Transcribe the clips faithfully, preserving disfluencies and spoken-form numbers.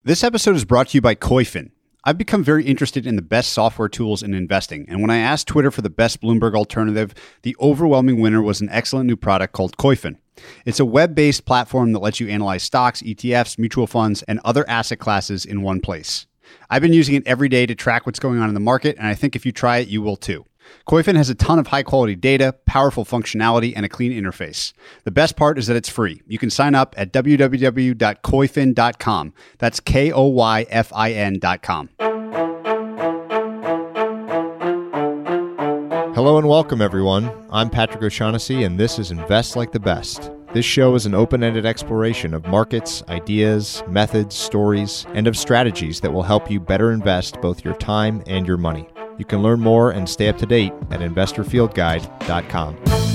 This episode is brought to you by Koyfin. I've become very interested in the best software tools in investing, and when I asked Twitter for the best Bloomberg alternative, the overwhelming winner was an excellent new product called Koyfin. It's a web-based platform that lets you analyze stocks, E T Fs, mutual funds, and other asset classes in one place. I've been using it every day to track what's going on in the market, and I think if you try it, you will too. Koyfin has a ton of high-quality data, powerful functionality, and a clean interface. The best part is that it's free. You can sign up at w w w dot koyfin dot com. That's K O Y F I N dot com. Hello and welcome, everyone. I'm Patrick O'Shaughnessy, and this is Invest Like the Best. This show is an open-ended exploration of markets, ideas, methods, stories, and of strategies that will help you better invest both your time and your money. You can learn more and stay up to date at investor field guide dot com.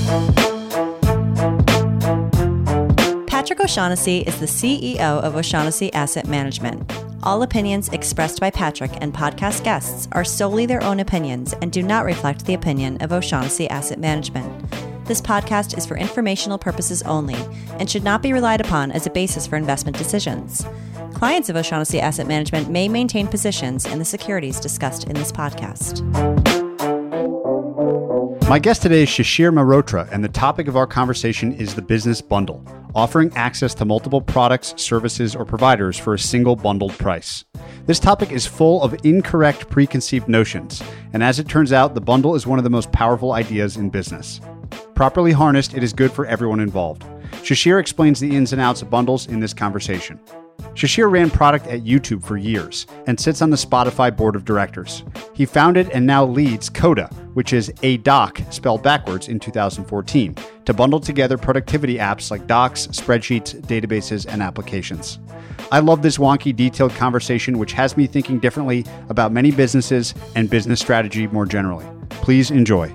Patrick O'Shaughnessy is the C E O of O'Shaughnessy Asset Management. All opinions expressed by Patrick and podcast guests are solely their own opinions and do not reflect the opinion of O'Shaughnessy Asset Management. This podcast is for informational purposes only and should not be relied upon as a basis for investment decisions. Clients of O'Shaughnessy Asset Management may maintain positions in the securities discussed in this podcast. My guest today is Shishir Mehrotra, and the topic of our conversation is the business bundle, offering access to multiple products, services, or providers for a single bundled price. This topic is full of incorrect preconceived notions, and as it turns out, the bundle is one of the most powerful ideas in business. Properly harnessed, it is good for everyone involved. Shishir explains the ins and outs of bundles in this conversation. Shishir ran product at YouTube for years and sits on the Spotify board of directors. He founded and now leads Coda, which is a doc spelled backwards in two thousand fourteen, to bundle together productivity apps like docs, spreadsheets, databases, and applications. I love this wonky, detailed conversation, which has me thinking differently about many businesses and business strategy more generally. Please enjoy.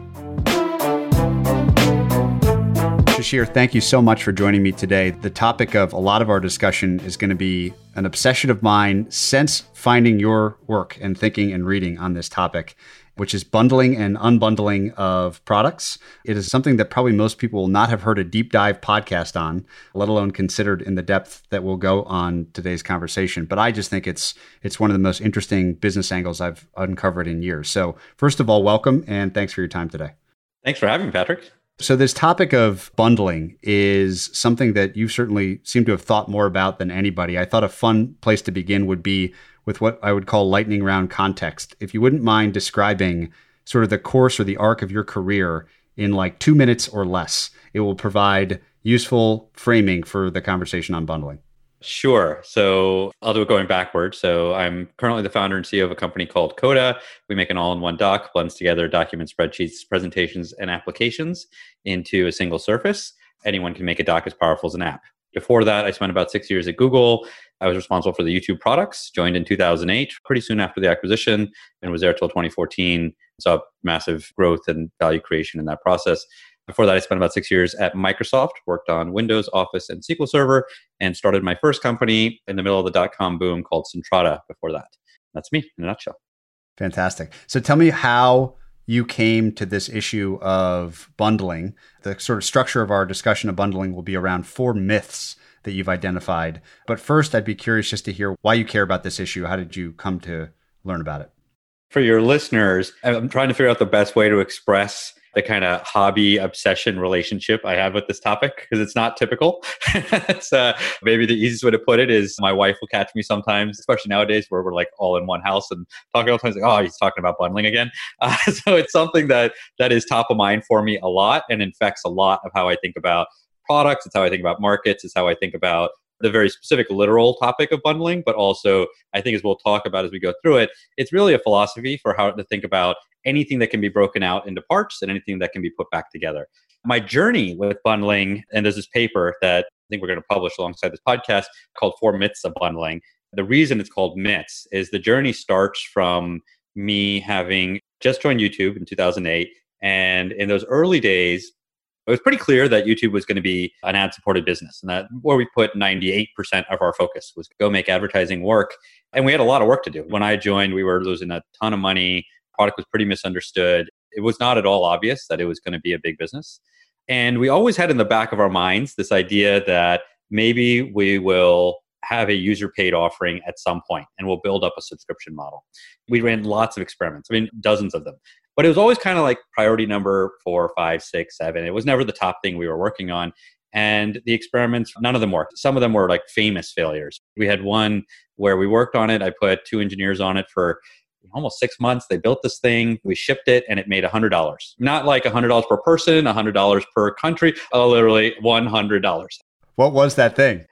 Shishir, thank you so much for joining me today. The topic of a lot of our discussion is going to be an obsession of mine since finding your work and thinking and reading on this topic, which is bundling and unbundling of products. It is something that probably most people will not have heard a deep dive podcast on, let alone considered in the depth that we'll go on today's conversation. But I just think it's it's one of the most interesting business angles I've uncovered in years. So first of all, welcome and thanks for your time today. Thanks for having me, Patrick. So this topic of bundling is something that you certainly seem to have thought more about than anybody. I thought a fun place to begin would be with what I would call lightning round context. If you wouldn't mind describing sort of the course or the arc of your career in like two minutes or less, it will provide useful framing for the conversation on bundling. Sure. So I'll do it going backwards. So I'm currently the founder and C E O of a company called Coda. We make an all-in-one doc, blends together documents, spreadsheets, presentations, and applications into a single surface. Anyone can make a doc as powerful as an app. Before that, I spent about six years at Google. I was responsible for the YouTube products, joined in two thousand eight, pretty soon after the acquisition, and was there till twenty fourteen. Saw massive growth and value creation in that process. Before that, I spent about six years at Microsoft, worked on Windows, Office, and S Q L Server, and started my first company in the middle of the dot-com boom called Centrata before that. That's me in a nutshell. Fantastic. So tell me how you came to this issue of bundling. The sort of structure of our discussion of bundling will be around four myths that you've identified. But first, I'd be curious just to hear why you care about this issue. How did you come to learn about it? For your listeners, I'm trying to figure out the best way to express the kind of hobby obsession relationship I have with this topic, because it's not typical. It's uh, maybe the easiest way to put it is my wife will catch me sometimes, especially nowadays where we're like all in one house and talking all the time, like, oh, he's talking about bundling again. Uh, so it's something that that is top of mind for me a lot and infects a lot of how I think about products. It's how I think about markets. It's how I think about the very specific literal topic of bundling, but also I think as we'll talk about as we go through it, it's really a philosophy for how to think about anything that can be broken out into parts and anything that can be put back together. My journey with bundling, and there's this paper that I think we're going to publish alongside this podcast called Four Myths of Bundling. The reason it's called myths is the journey starts from me having just joined YouTube in two thousand eight. And in those early days, it was pretty clear that YouTube was going to be an ad-supported business, and that where we put ninety-eight percent of our focus was go make advertising work. And we had a lot of work to do. When I joined, we were losing a ton of money. Product was pretty misunderstood. It was not at all obvious that it was going to be a big business. And we always had in the back of our minds this idea that maybe we will have a user paid offering at some point and we'll build up a subscription model. We ran lots of experiments, I mean, dozens of them. But it was always kind of like priority number four, five, six, seven. It was never the top thing we were working on. And the experiments, none of them worked. Some of them were like famous failures. We had one where we worked on it. I put two engineers on it for almost six months. They built this thing, we shipped it, and it made one hundred dollars. Not like one hundred dollars per person, one hundred dollars per country, oh, literally one hundred dollars. What was that thing?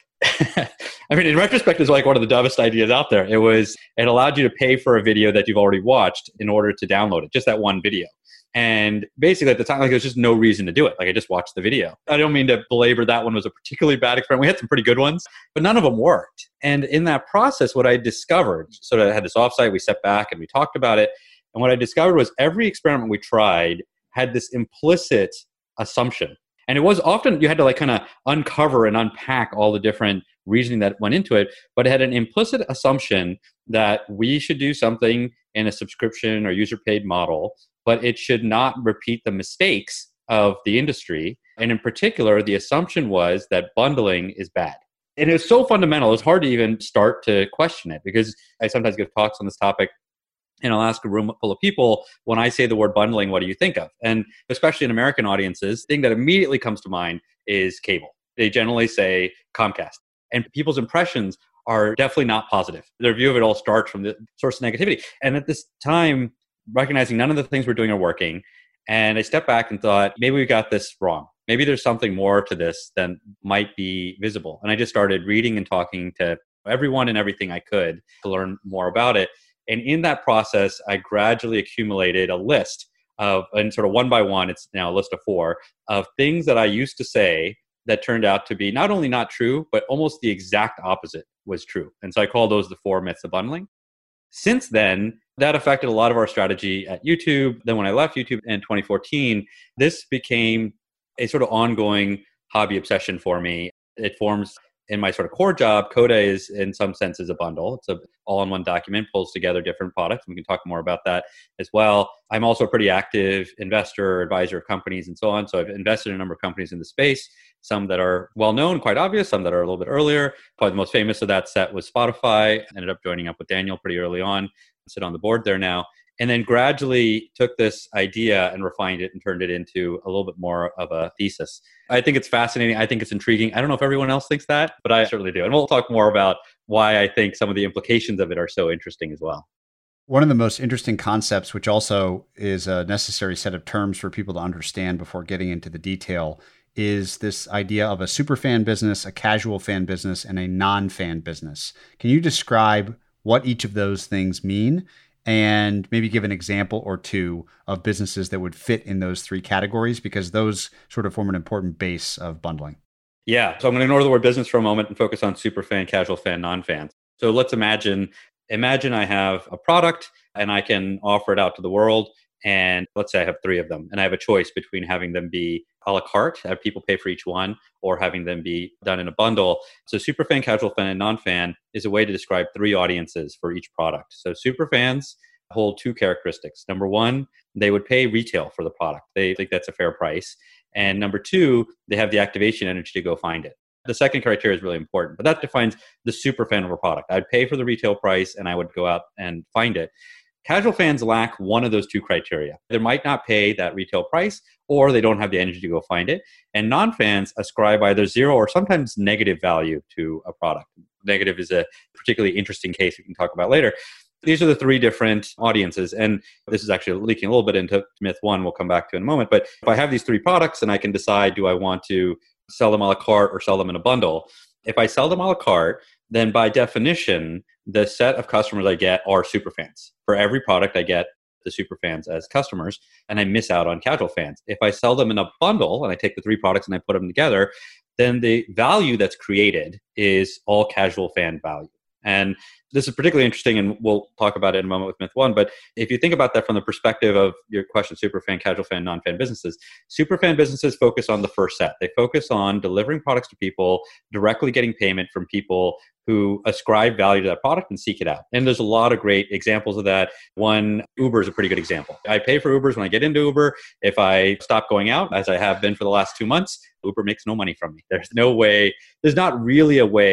I mean, in retrospect, it's like one of the dumbest ideas out there. It was, it allowed you to pay for a video that you've already watched in order to download it, just that one video. And basically at the time, like, there was just no reason to do it. Like, I just watched the video. I don't mean to belabor that one was a particularly bad experiment. We had some pretty good ones, but none of them worked. And in that process, what I discovered, so I had this offsite, we stepped back and we talked about it. And what I discovered was every experiment we tried had this implicit assumption. And it was often, you had to like kind of uncover and unpack all the different reasoning that went into it, but it had an implicit assumption that we should do something in a subscription or user paid model, but it should not repeat the mistakes of the industry. And in particular, the assumption was that bundling is bad. And it was so fundamental, it's hard to even start to question it, because I sometimes give talks on this topic and I'll ask a room full of people, when I say the word bundling, what do you think of? And especially in American audiences, the thing that immediately comes to mind is cable. They generally say Comcast. And people's impressions are definitely not positive. Their view of it all starts from the source of negativity. And at this time, recognizing none of the things we're doing are working, and I stepped back and thought, maybe we got this wrong. Maybe there's something more to this than might be visible. And I just started reading and talking to everyone and everything I could to learn more about it. And in that process, I gradually accumulated a list of, and sort of one by one, it's now a list of four, of things that I used to say that turned out to be not only not true, but almost the exact opposite was true. And so I call those the four myths of bundling. Since then, that affected a lot of our strategy at YouTube. Then when I left YouTube in twenty fourteen, this became a sort of ongoing hobby obsession for me. It forms in my sort of core job. Coda is in some senses a bundle. It's a all-in-one document, pulls together different products. We can talk more about that as well. I'm also a pretty active investor, advisor of companies and so on. So I've invested in a number of companies in the space, some that are well-known, quite obvious, some that are a little bit earlier. Probably the most famous of that set was Spotify. Ended up joining up with Daniel pretty early on. I sit on the board there now. And then gradually took this idea and refined it and turned it into a little bit more of a thesis. I think it's fascinating. I think it's intriguing. I don't know if everyone else thinks that, but I certainly do. And we'll talk more about why I think some of the implications of it are so interesting as well. One of the most interesting concepts, which also is a necessary set of terms for people to understand before getting into the detail, is this idea of a super fan business, a casual fan business, and a non-fan business. Can you describe what each of those things mean? And maybe give an example or two of businesses that would fit in those three categories, because those sort of form an important base of bundling. Yeah. So I'm going to ignore the word business for a moment and focus on super fan, casual fan, non-fan. So let's imagine, imagine I have a product and I can offer it out to the world. And let's say I have three of them and I have a choice between having them be a la carte, have people pay for each one, or having them be done in a bundle. So super fan, casual fan, and non-fan is a way to describe three audiences for each product. So super fans hold two characteristics. Number one, they would pay retail for the product. They think that's a fair price. And number two, they have the activation energy to go find it. The second criteria is really important, but that defines the super fan of a product. I'd pay for the retail price and I would go out and find it. Casual fans lack one of those two criteria. They might not pay that retail price, or they don't have the energy to go find it. And non-fans ascribe either zero or sometimes negative value to a product. Negative is a particularly interesting case we can talk about later. These are the three different audiences. And this is actually leaking a little bit into myth one we'll come back to in a moment. But if I have these three products and I can decide, do I want to sell them a la carte or sell them in a bundle? If I sell them a la carte, then by definition, the set of customers I get are super fans. For every product, I get the super fans as customers, and I miss out on casual fans. If I sell them in a bundle and I take the three products and I put them together, then the value that's created is all casual fan value. And this is particularly interesting, and we'll talk about it in a moment with myth one. But if you think about that from the perspective of your question, super fan, casual fan, non-fan businesses, super fan businesses focus on the first set. They focus on delivering products to people, directly getting payment from people who ascribe value to that product and seek it out. And there's a lot of great examples of that. One, Uber is a pretty good example. I pay for Ubers when I get into Uber. If I stop going out, as I have been for the last two months, Uber makes no money from me. There's no way, there's not really a way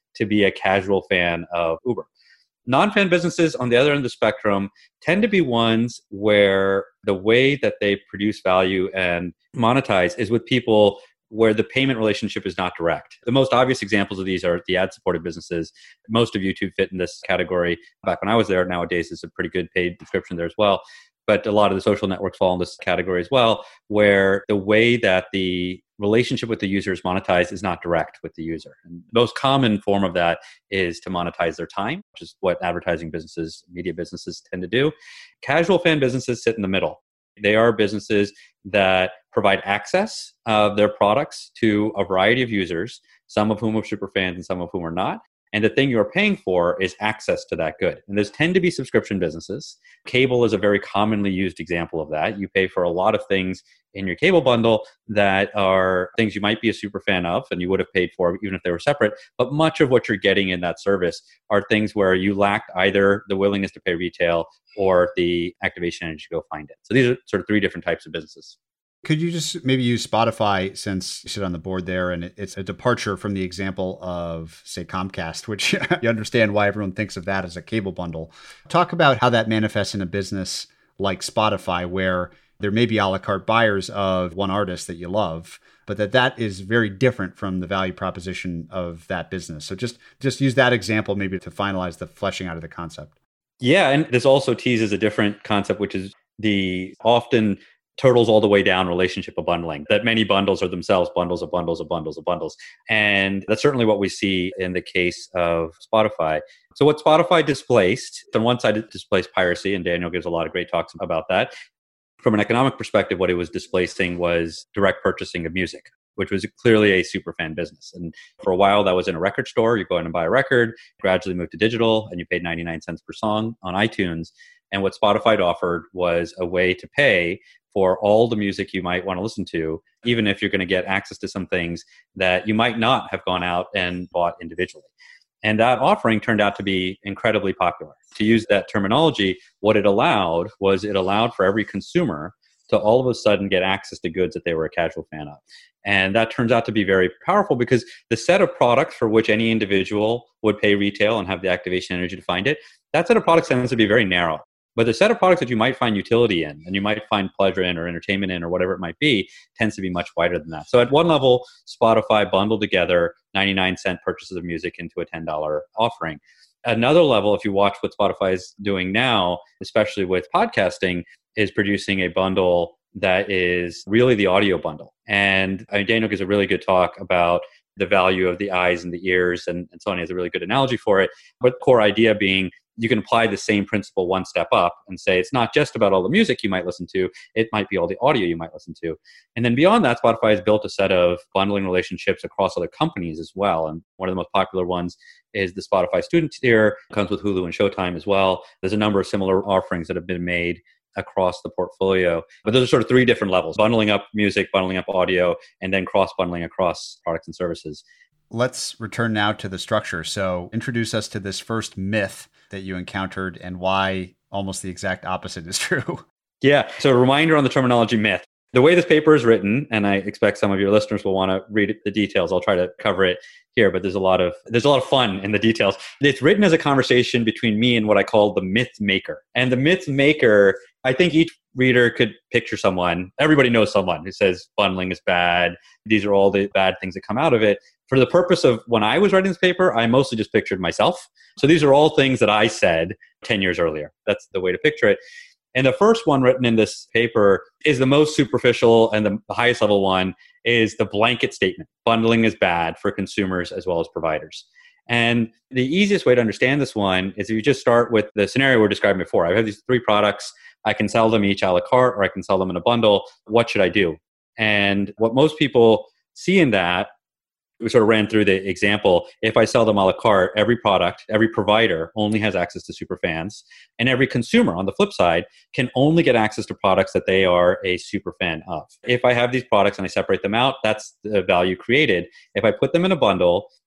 to be a casual fan of Uber. Non-fan businesses on the other end of the spectrum tend to be ones where the way that they produce value and monetize is with people where the payment relationship is not direct. The most obvious examples of these are the ad-supported businesses. Most of YouTube fit in this category. Back when I was there, nowadays it's a pretty good paid subscription there as well. But a lot of the social networks fall in this category as well, where the way that the relationship with the user is monetized is not direct with the user. And the most common form of that is to monetize their time, which is what advertising businesses, media businesses tend to do. Casual fan businesses sit in the middle. They are businesses that provide access of their products to a variety of users, some of whom are super fans and some of whom are not. And the thing you're paying for is access to that good. And those tend to be subscription businesses. Cable is a very commonly used example of that. You pay for a lot of things in your cable bundle that are things you might be a super fan of and you would have paid for even if they were separate. But much of what you're getting in that service are things where you lacked either the willingness to pay retail or the activation energy to go find it. So these are sort of three different types of businesses. Could you just maybe use Spotify, since you sit on the board there, and it's a departure from the example of, say, Comcast, which you understand why everyone thinks of that as a cable bundle. Talk about how that manifests in a business like Spotify, where there may be a la carte buyers of one artist that you love, but that that is very different from the value proposition of that business. So just, just use that example maybe to finalize the fleshing out of the concept. Yeah, and this also teases a different concept, which is the often turtles all the way down relationship of bundling, that many bundles are themselves bundles of bundles of bundles of bundles. And that's certainly what we see in the case of Spotify. So what Spotify displaced, on one side it displaced piracy, and Daniel gives a lot of great talks about that. From an economic perspective, what it was displacing was direct purchasing of music, which was clearly a super fan business. And for a while that was in a record store. You go in and buy a record, gradually moved to digital, and you paid ninety-nine cents per song on iTunes. And what Spotify offered was a way to pay for all the music you might want to listen to, even if you're going to get access to some things that you might not have gone out and bought individually. And that offering turned out to be incredibly popular. To use that terminology, what it allowed was it allowed for every consumer to all of a sudden get access to goods that they were a casual fan of. And that turns out to be very powerful because the set of products for which any individual would pay retail and have the activation energy to find it, that set of products tends to be very narrow. But the set of products that you might find utility in and you might find pleasure in or entertainment in or whatever it might be tends to be much wider than that. So at one level, Spotify bundled together ninety-nine cent purchases of music into a ten dollars offering. At another level, if you watch what Spotify is doing now, especially with podcasting, is producing a bundle that is really the audio bundle. And I mean, Daniel gives a really good talk about the value of the eyes and the ears, and, and so on. He has a really good analogy for it. But the core idea being, you can apply the same principle one step up and say it's not just about all the music you might listen to, it might be all the audio you might listen to. And then beyond that, Spotify has built a set of bundling relationships across other companies as well. And one of the most popular ones is the Spotify student tier. It comes with Hulu and Showtime as well. There's a number of similar offerings that have been made across the portfolio. But those are sort of three different levels: bundling up music, bundling up audio, and then cross-bundling across products and services. Let's return now to the structure. So introduce us to this first myth that you encountered and why almost the exact opposite is true. Yeah. So a reminder on the terminology myth. The way this paper is written, and I expect some of your listeners will want to read the details. I'll try to cover it here, but there's a lot of there's a lot of fun in the details. It's written as a conversation between me and what I call the myth maker. And the myth maker, I think each reader could picture someone. Everybody knows someone who says bundling is bad. These are all the bad things that come out of it. For the purpose of when I was writing this paper, I mostly just pictured myself. So these are all things that I said ten years earlier. That's the way to picture it. And the first one written in this paper is the most superficial, and the highest level one is the blanket statement. Bundling is bad for consumers as well as providers. And the easiest way to understand this one is if you just start with the scenario we were describing before. I have these three products. I can sell them each a la carte, or I can sell them in a bundle. What should I do? And what most people see in that, we sort of ran through the example. If I sell them a la carte, every product, every provider only has access to super fans. And every consumer, on the flip side, can only get access to products that they are a super fan of. If I have these products and I separate them out, that's the value created. If I put them in a bundle,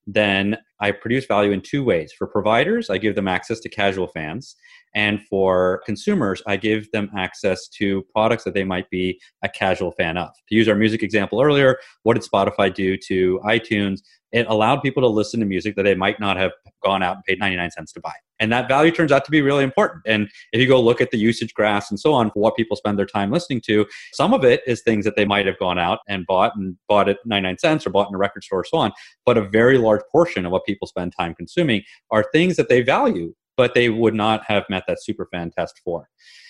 then I produce value in two ways. For providers, I give them access to casual fans. And for consumers, I give them access to products that they might be a casual fan of. To use our music example earlier, what did Spotify do to iTunes? It allowed people to listen to music that they might not have gone out and paid ninety-nine cents to buy. And that value turns out to be really important. And if you go look at the usage graphs and so on for what people spend their time listening to, some of it is things that they might have gone out and bought and bought at ninety-nine cents or bought in a record store or so on. But a very large portion of what people spend time consuming are things that they value, but they would not have met that superfan test for.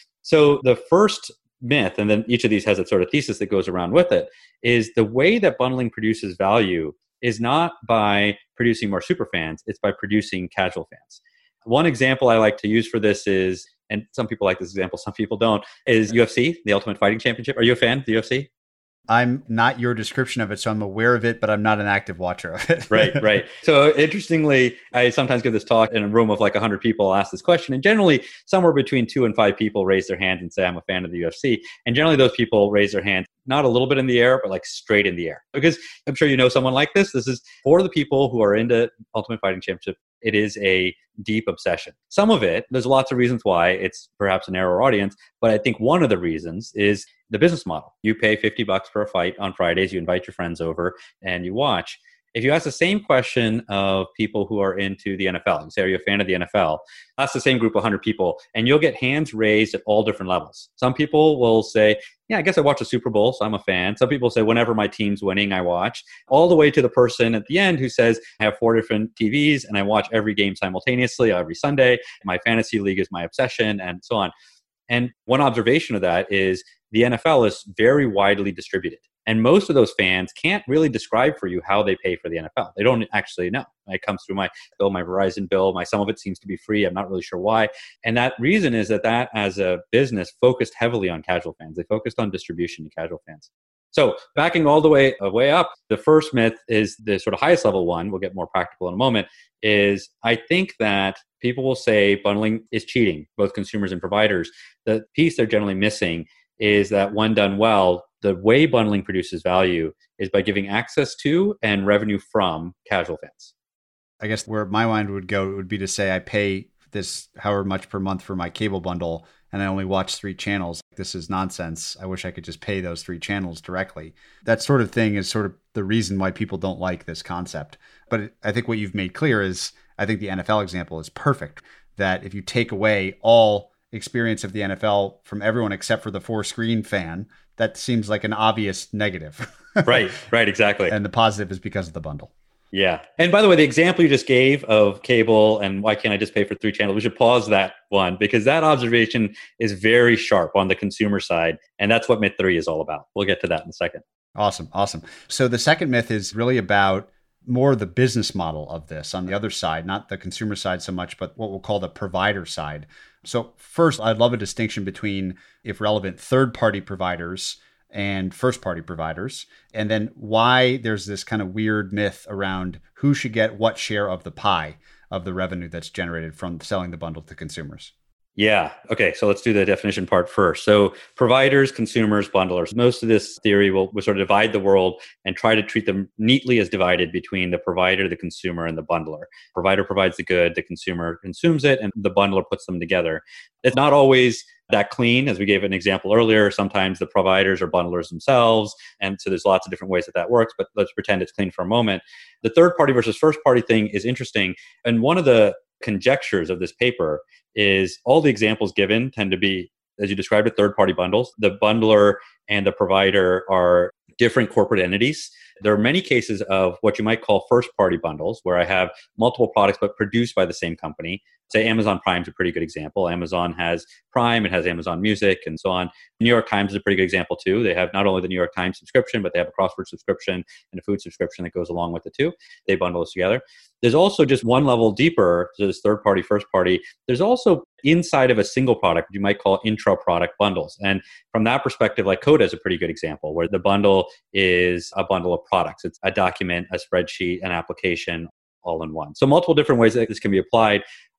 So the first myth, and then each of these has a sort of thesis that goes around with it, is the way that bundling produces value is not by producing more superfans, it's by producing casual fans. One example I like to use for this is, and some people like this example, some people don't, is U F C, the Ultimate Fighting Championship. Are you a fan of the U F C? I'm not your description of it, so I'm aware of it, but I'm not an active watcher of it. Right, right. So interestingly, I sometimes give this talk in a room of like one hundred people. I'll ask this question, and generally somewhere between two and five people raise their hand and say, I'm a fan of the U F C. And generally those people raise their hand, not a little bit in the air, but like straight in the air. Because I'm sure you know someone like this. This is for the people who are into Ultimate Fighting Championship. It is a deep obsession. Some of it, there's lots of reasons why it's perhaps a narrower audience, but I think one of the reasons is the business model. You pay fifty bucks for a fight on Fridays, you invite your friends over and you watch. If you ask the same question of people who are into the N F L, you say, are you a fan of the N F L? That's the same group of one hundred people, and you'll get hands raised at all different levels. Some people will say, yeah, I guess I watch the Super Bowl, so I'm a fan. Some people say, whenever my team's winning, I watch. All the way to the person at the end who says, I have four different T Vs, and I watch every game simultaneously every Sunday. My fantasy league is my obsession, and so on. And one observation of that is the N F L is very widely distributed. And most of those fans can't really describe for you how they pay for the N F L. They don't actually know. It comes through my bill, my Verizon bill. My some of it seems to be free. I'm not really sure why. And that reason is that that as a business focused heavily on casual fans. They focused on distribution to casual fans. So backing all the way uh, way up, the first myth is the sort of highest level one. We'll get more practical in a moment. Is I think that people will say bundling is cheating, both consumers and providers. The piece they're generally missing is that when done well, the way bundling produces value is by giving access to and revenue from casual fans. I guess where my mind would go would be to say I pay this however much per month for my cable bundle and I only watch three channels. This is nonsense. I wish I could just pay those three channels directly. That sort of thing is sort of the reason why people don't like this concept. But I think what you've made clear is, I think the N F L example is perfect, that if you take away all experience of the N F L from everyone except for the four screen fan, that seems like an obvious negative. Right, right, exactly. And the positive is because of the bundle. Yeah. And by the way, the example you just gave of cable and why can't I just pay for three channels, we should pause that one because that observation is very sharp on the consumer side. And that's what myth three is all about. We'll get to that in a second. Awesome. Awesome. So the second myth is really about more the business model of this on the other side, not the consumer side so much, but what we'll call the provider side. So first, I'd love a distinction between, if relevant, third-party providers and first-party providers, and then why there's this kind of weird myth around who should get what share of the pie of the revenue that's generated from selling the bundle to consumers. Yeah. Okay. So let's do the definition part first. So providers, consumers, bundlers. Most of this theory will, will sort of divide the world and try to treat them neatly as divided between the provider, the consumer, and the bundler. Provider provides the good, the consumer consumes it, and the bundler puts them together. It's not always that clean, as we gave an example earlier. Sometimes the providers are bundlers themselves. And so there's lots of different ways that that works, but let's pretend it's clean for a moment. The third party versus first party thing is interesting. And one of the conjectures of this paper is all the examples given tend to be, as you described it, third-party bundles. The bundler and the provider are different corporate entities. There are many cases of what you might call first-party bundles, where I have multiple products but produced by the same company. Say Amazon Prime is a pretty good example. Amazon has Prime, it has Amazon Music, and so on. New York Times is a pretty good example too. They have not only the New York Times subscription, but they have a crossword subscription and a food subscription that goes along with it too. They bundle those together. There's also just one level deeper, so this third party, first party. There's also inside of a single product, you might call intra-product bundles. And from that perspective, like Coda is a pretty good example, where the bundle is a bundle of products. It's a document, a spreadsheet, an application, all in one. So multiple different ways that this can be applied.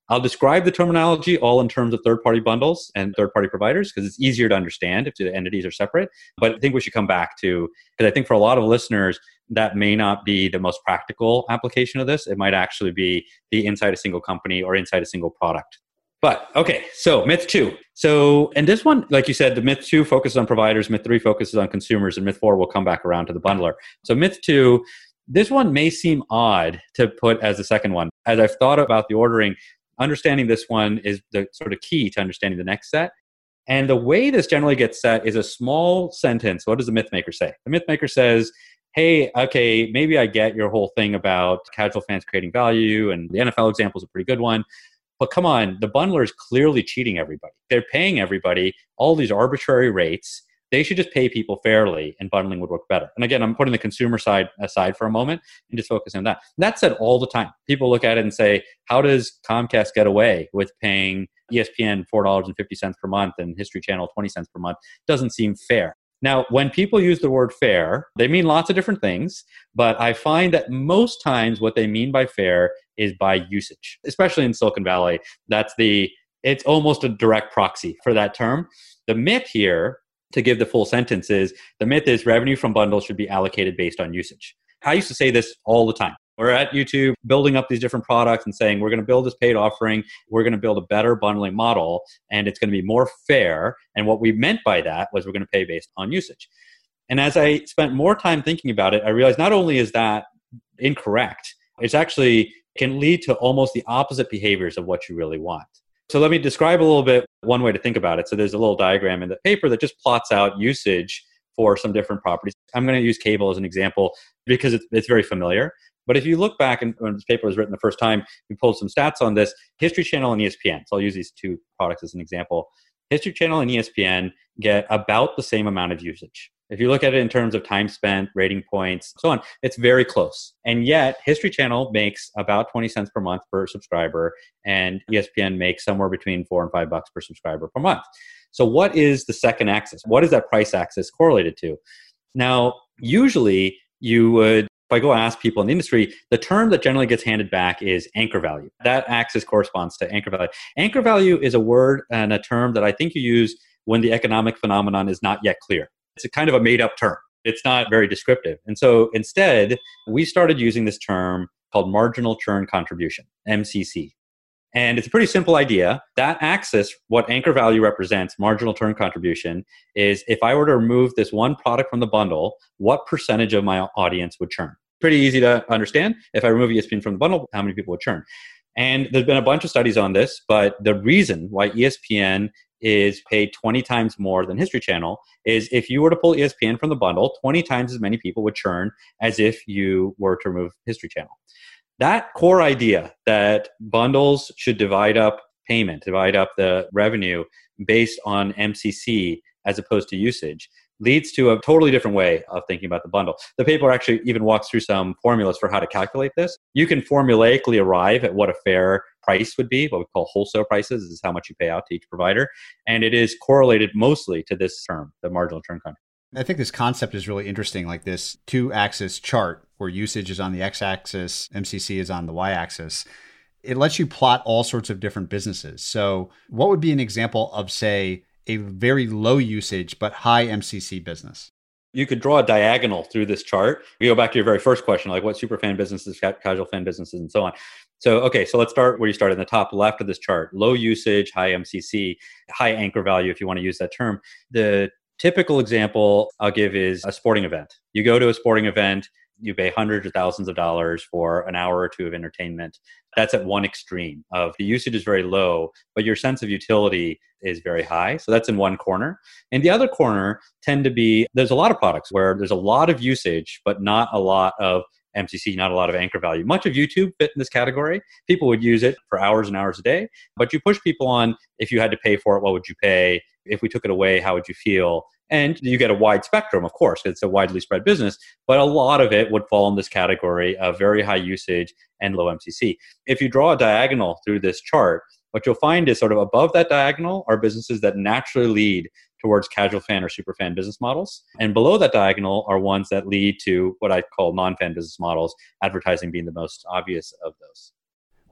I'll describe the terminology all in terms of third-party bundles and third-party providers because it's easier to understand if the entities are separate. But I think we should come back to, because I think for a lot of listeners, that may not be the most practical application of this. It might actually be the inside a single company or inside a single product. But okay, so myth two. So, and this one, like you said, the myth two focuses on providers, myth three focuses on consumers, and myth four will come back around to the bundler. So myth two, this one may seem odd to put as the second one. As I've thought about the ordering, understanding this one is the sort of key to understanding the next set. And the way this generally gets set is a small sentence. What does the myth maker say? The myth maker says, hey, okay, maybe I get your whole thing about casual fans creating value, and the N F L example is a pretty good one. But come on, the bundler is clearly cheating everybody. They're paying everybody all these arbitrary rates. They should just pay people fairly, and bundling would work better. And again, I'm putting the consumer side aside for a moment and just focusing on that. That's said all the time. People look at it and say, how does Comcast get away with paying E S P N four dollars and fifty cents per month and History Channel twenty cents per month? Doesn't seem fair. Now, when people use the word fair, they mean lots of different things, but I find that most times what they mean by fair is by usage, especially in Silicon Valley. That's the, it's almost a direct proxy for that term. The myth here, to give the full sentence, is the myth is revenue from bundles should be allocated based on usage. I used to say this all the time. We're at YouTube building up these different products and saying, we're going to build this paid offering. We're going to build a better bundling model, and it's going to be more fair. And what we meant by that was we're going to pay based on usage. And as I spent more time thinking about it, I realized not only is that incorrect, it's actually can lead to almost the opposite behaviors of what you really want. So let me describe a little bit one way to think about it. So there's a little diagram in the paper that just plots out usage for some different properties. I'm going to use cable as an example because it's, it's very familiar. But if you look back, and when this paper was written the first time, we pulled some stats on this. History Channel and E S P N. So I'll use these two products as an example. History Channel and E S P N get about the same amount of usage. If you look at it in terms of time spent, rating points, so on, it's very close. And yet, History Channel makes about twenty cents per month per subscriber, and E S P N makes somewhere between four and five bucks per subscriber per month. So what is the second axis? What is that price axis correlated to? Now, usually you would, if I go ask people in the industry, the term that generally gets handed back is anchor value. That axis corresponds to anchor value. Anchor value is a word and a term that I think you use when the economic phenomenon is not yet clear. It's a kind of a made-up term. It's not very descriptive. And so instead, we started using this term called marginal churn contribution, M C C. And it's a pretty simple idea. That axis, what anchor value represents, marginal churn contribution, is if I were to remove this one product from the bundle, what percentage of my audience would churn? Pretty easy to understand. If I remove E S P N from the bundle, how many people would churn? And there's been a bunch of studies on this, but the reason why E S P N is paid twenty times more than History Channel is if you were to pull E S P N from the bundle, twenty times as many people would churn as if you were to remove History Channel. That core idea that bundles should divide up payment, divide up the revenue based on M C C as opposed to usage, leads to a totally different way of thinking about the bundle. The paper actually even walks through some formulas for how to calculate this. You can formulaically arrive at what a fair price would be, what we call wholesale prices. This is how much you pay out to each provider. And it is correlated mostly to this term, the marginal churn contribution. I think this concept is really interesting, like this two-axis chart where usage is on the x-axis, M C C is on the y-axis. It lets you plot all sorts of different businesses. So what would be an example of, say, a very low usage but high M C C business? You could draw a diagonal through this chart. We go back to your very first question, like what super fan businesses, ca- casual fan businesses, and so on. So, okay, so let's start where you started in the top left of this chart. Low usage, high M C C, high anchor value, if you want to use that term. The typical example I'll give is a sporting event. You go to a sporting event, you pay hundreds of thousands of dollars for an hour or two of entertainment. That's at one extreme of the usage is very low, but your sense of utility is very high. So that's in one corner. And the other corner tend to be, there's a lot of products where there's a lot of usage, but not a lot of M C C, not a lot of anchor value. Much of YouTube fit in this category. People would use it for hours and hours a day, but you push people on, if you had to pay for it, what would you pay? If we took it away, how would you feel? And you get a wide spectrum, of course, it's a widely spread business, but a lot of it would fall in this category of very high usage and low M C C. If you draw a diagonal through this chart, what you'll find is sort of above that diagonal are businesses that naturally lead towards casual fan or super fan business models. And below that diagonal are ones that lead to what I call non-fan business models, advertising being the most obvious of those.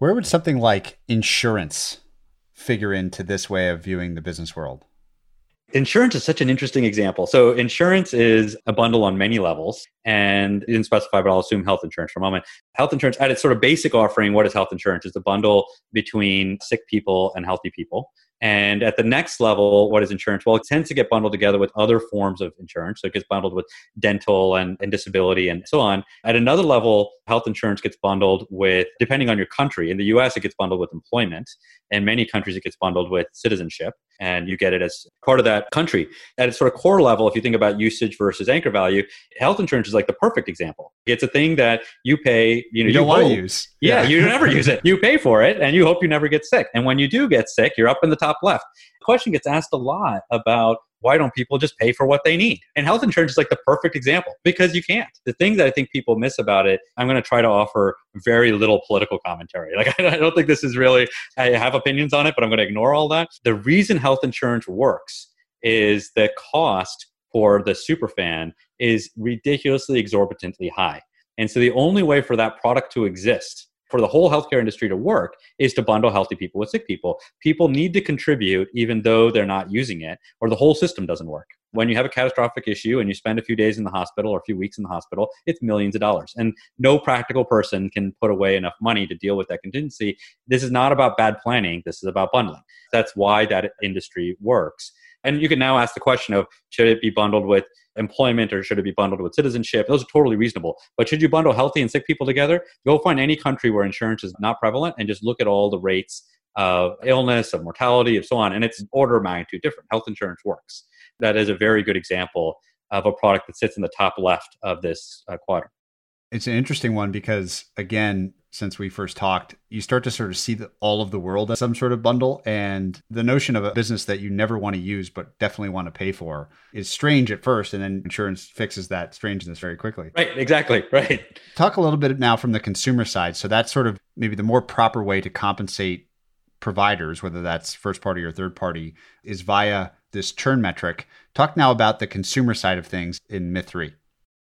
Where would something like insurance figure into this way of viewing the business world? Insurance is such an interesting example. So insurance is a bundle on many levels, and it didn't specify, but I'll assume health insurance for a moment. Health insurance at its sort of basic offering, what is health insurance? It's a bundle between sick people and healthy people. And at the next level, what is insurance? Well, it tends to get bundled together with other forms of insurance. So it gets bundled with dental and, and disability and so on. At another level, health insurance gets bundled with, depending on your country. In the U S, it gets bundled with employment. In many countries, it gets bundled with citizenship. And you get it as part of that country. At its sort of core level, if you think about usage versus anchor value, health insurance is like the perfect example. It's a thing that you pay, you know, you don't you want hope, to use. Yeah, yeah. you never use it. You pay for it and you hope you never get sick. And when you do get sick, you're up in the top left. The question gets asked a lot about why don't people just pay for what they need? And health insurance is like the perfect example because you can't. The thing that I think people miss about it, I'm going to try to offer very little political commentary. Like, I don't think this is really, I have opinions on it, but I'm going to ignore all that. The reason health insurance works is the cost for the superfan is ridiculously exorbitantly high. And so the only way for that product to exist, for the whole healthcare industry to work, is to bundle healthy people with sick people. People need to contribute even though they're not using it, or the whole system doesn't work. When you have a catastrophic issue and you spend a few days in the hospital or a few weeks in the hospital, it's millions of dollars. And no practical person can put away enough money to deal with that contingency. This is not about bad planning. This is about bundling. That's why that industry works. And you can now ask the question of, should it be bundled with employment or should it be bundled with citizenship? Those are totally reasonable. But should you bundle healthy and sick people together? Go find any country where insurance is not prevalent and just look at all the rates of illness, of mortality, and so on. And it's order of magnitude different. Health insurance works. That is a very good example of a product that sits in the top left of this uh, quadrant. It's an interesting one because, again, since we first talked, you start to sort of see the, all of the world as some sort of bundle. And the notion of a business that you never want to use, but definitely want to pay for is strange at first. And then insurance fixes that strangeness very quickly. Right, exactly, right. Talk a little bit now from the consumer side. So that's sort of maybe the more proper way to compensate providers, whether that's first party or third party, is via this churn metric. Talk now about the consumer side of things in myth three.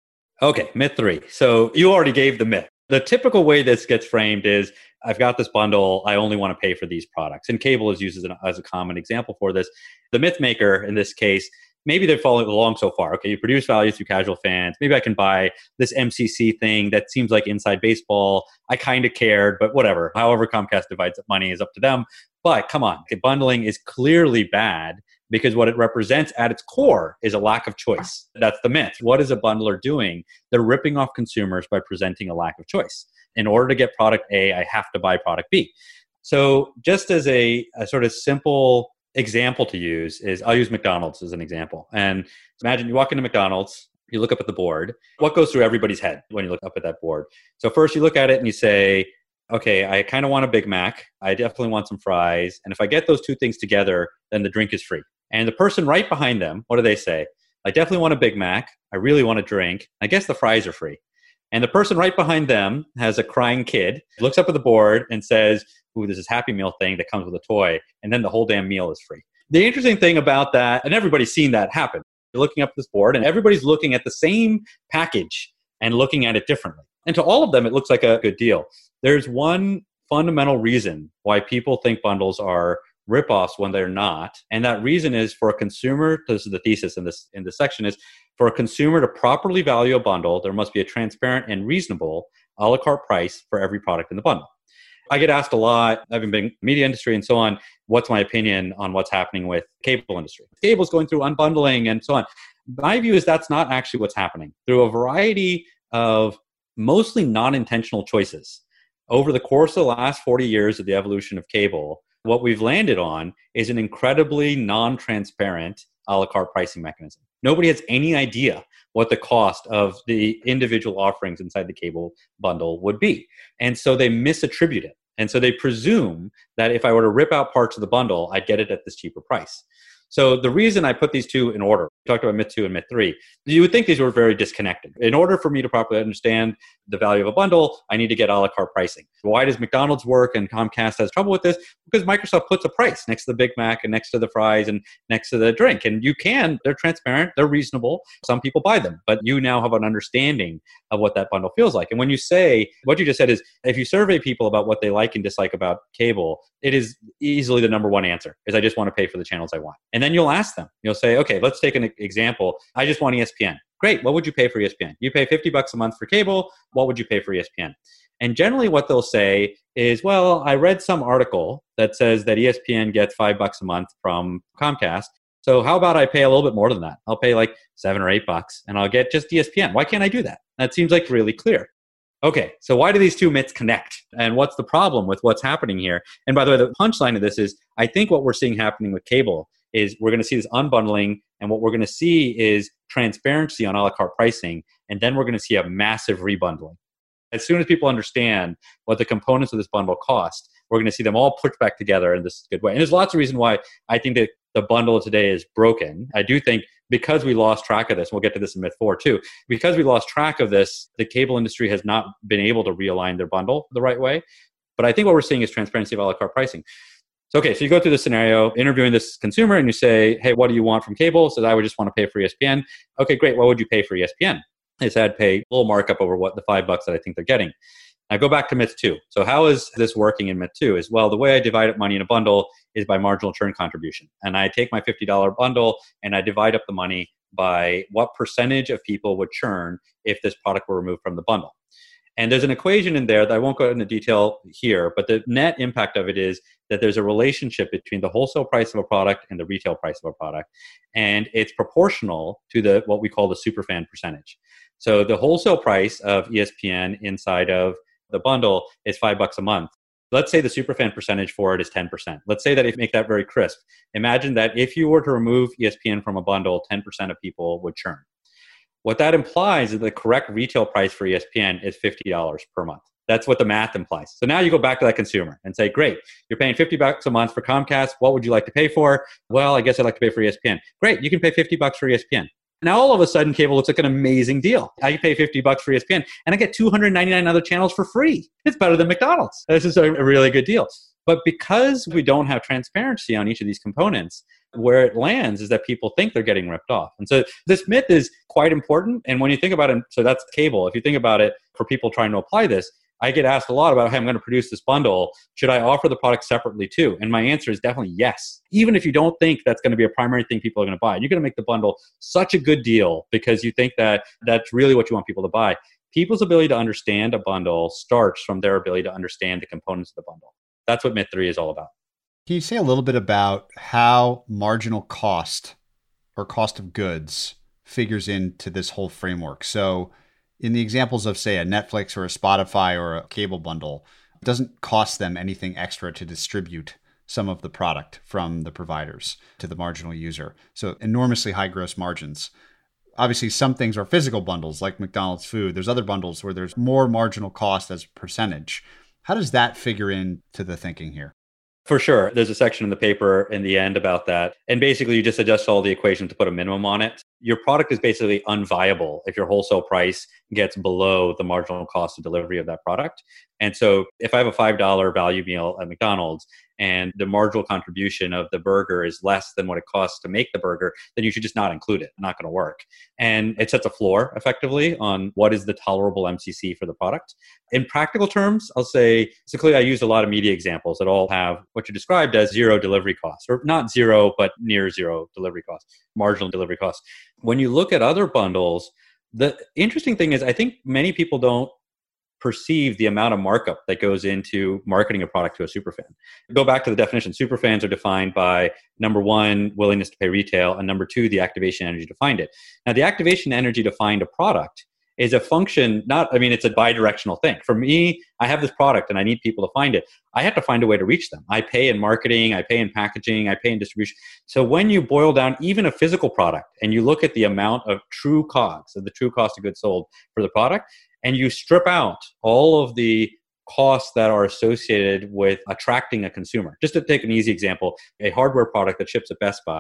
Okay, myth three. So you already gave the myth. The typical way this gets framed is, I've got this bundle, I only want to pay for these products. And cable is used as, an, as a common example for this. The myth maker in this case, maybe they're following along so far. Okay, you produce value through casual fans. Maybe I can buy this M C C thing that seems like inside baseball. I kind of cared, but whatever. However Comcast divides up money is up to them. But come on, bundling is clearly bad because what it represents at its core is a lack of choice. That's the myth. What is a bundler doing? They're ripping off consumers by presenting a lack of choice. In order to get product A, I have to buy product B. So just as a, a sort of simple example to use is, I'll use McDonald's as an example. And imagine you walk into McDonald's, you look up at the board. What goes through everybody's head when you look up at that board? So first you look at it and you say, okay, I kind of want a Big Mac. I definitely want some fries. And if I get those two things together, then the drink is free. And the person right behind them, what do they say? I definitely want a Big Mac. I really want a drink. I guess the fries are free. And the person right behind them has a crying kid, looks up at the board and says, ooh, there's this Happy Meal thing that comes with a toy. And then the whole damn meal is free. The interesting thing about that, and everybody's seen that happen, you're looking up at this board and everybody's looking at the same package and looking at it differently. And to all of them, it looks like a good deal. There's one fundamental reason why people think bundles are ripoffs when they're not. And that reason is for a consumer, this is the thesis in this in this section, is for a consumer to properly value a bundle, there must be a transparent and reasonable a la carte price for every product in the bundle. I get asked a lot, having been in the media industry and so on, what's my opinion on what's happening with the cable industry? Cable's going through unbundling and so on. My view is that's not actually what's happening. Through a variety of mostly non-intentional choices, over the course of the last forty years of the evolution of cable, what we've landed on is an incredibly non-transparent a la carte pricing mechanism. Nobody has any idea what the cost of the individual offerings inside the cable bundle would be. And so they misattribute it. And so they presume that if I were to rip out parts of the bundle, I'd get it at this cheaper price. So the reason I put these two in order, we talked about myth two and myth three, you would think these were very disconnected. In order for me to properly understand the value of a bundle, I need to get a la carte pricing. Why does McDonald's work and Comcast has trouble with this? Because Microsoft puts a price next to the Big Mac and next to the fries and next to the drink. And you can, they're transparent, they're reasonable. Some people buy them, but you now have an understanding of what that bundle feels like. And when you say, what you just said is, if you survey people about what they like and dislike about cable, it is easily the number one answer, is I just want to pay for the channels I want. And then you'll ask them, you'll say, okay, let's take an example. I just want E S P N. Great. What would you pay for E S P N? You pay fifty bucks a month for cable. What would you pay for E S P N? And generally what they'll say is, well, I read some article that says that E S P N gets five bucks a month from Comcast. So how about I pay a little bit more than that? I'll pay like seven or eight bucks and I'll get just E S P N. Why can't I do that? That seems like really clear. Okay, so why do these two myths connect? And what's the problem with what's happening here? And by the way, the punchline of this is, I think what we're seeing happening with cable is we're going to see this unbundling, and what we're going to see is transparency on a la carte pricing, and then we're going to see a massive rebundling. As soon as people understand what the components of this bundle cost, we're going to see them all put back together in this good way. And there's lots of reasons why I think that the bundle today is broken. I do think because we lost track of this, we'll get to this in myth four too, because we lost track of this, the cable industry has not been able to realign their bundle the right way. But I think what we're seeing is transparency of a la carte pricing. So, okay, so you go through the scenario, interviewing this consumer, and you say, hey, what do you want from cable? Says, I would just want to pay for E S P N. Okay, great. What would you pay for E S P N? They said, I'd pay a little markup over what the five bucks that I think they're getting. Now go back to myth two. So how is this working in myth two? Is, well, the way I divide up money in a bundle is by marginal churn contribution. And I take my fifty dollars bundle and I divide up the money by what percentage of people would churn if this product were removed from the bundle. And there's an equation in there that I won't go into detail here, but the net impact of it is that there's a relationship between the wholesale price of a product and the retail price of a product. And it's proportional to the what we call the superfan percentage. So the wholesale price of E S P N inside of the bundle is five bucks a month. Let's say the superfan percentage for it is ten percent. Let's say that if you make that very crisp, imagine that if you were to remove E S P N from a bundle, ten percent of people would churn. What that implies is the correct retail price for E S P N is fifty dollars per month. That's what the math implies. So now you go back to that consumer and say, great, you're paying fifty bucks a month for Comcast. What would you like to pay for? Well, I guess I'd like to pay for E S P N. Great, you can pay fifty bucks for E S P N. Now all of a sudden, cable looks like an amazing deal. I can pay fifty bucks for E S P N and I get two hundred ninety-nine other channels for free. It's better than McDonald's. This is a really good deal. But because we don't have transparency on each of these components, where it lands is that people think they're getting ripped off. And so this myth is quite important. And when you think about it, so that's cable. If you think about it for people trying to apply this, I get asked a lot about, hey, I'm going to produce this bundle. Should I offer the product separately too? And my answer is definitely yes. Even if you don't think that's going to be a primary thing people are going to buy, you're going to make the bundle such a good deal because you think that that's really what you want people to buy. People's ability to understand a bundle starts from their ability to understand the components of the bundle. That's what myth three is all about. Can you say a little bit about how marginal cost or cost of goods figures into this whole framework? So in the examples of, say, a Netflix or a Spotify or a cable bundle, it doesn't cost them anything extra to distribute some of the product from the providers to the marginal user. So enormously high gross margins. Obviously, some things are physical bundles like McDonald's food. There's other bundles where there's more marginal cost as a percentage. How does that figure into the thinking here? For sure. There's a section in the paper in the end about that. And basically, you just adjust all the equations to put a minimum on it. Your product is basically unviable if your wholesale price gets below the marginal cost of delivery of that product. And so if I have a five dollars value meal at McDonald's and the marginal contribution of the burger is less than what it costs to make the burger, then you should just not include it. Not going to work. And it sets a floor effectively on what is the tolerable M C C for the product. In practical terms, I'll say, so clearly I used a lot of media examples that all have what you described as zero delivery costs, or not zero, but near zero delivery costs, marginal delivery costs. When you look at other bundles, the interesting thing is I think many people don't perceive the amount of markup that goes into marketing a product to a superfan. Go back to the definition. Superfans are defined by, number one, willingness to pay retail, and number two, the activation energy to find it. Now, the activation energy to find a product is a function, not, I mean, it's a bi-directional thing. For me, I have this product and I need people to find it. I have to find a way to reach them. I pay in marketing, I pay in packaging, I pay in distribution. So when you boil down even a physical product and you look at the amount of true COGS, so the true cost of goods sold for the product, and you strip out all of the costs that are associated with attracting a consumer. Just to take an easy example, a hardware product that ships at Best Buy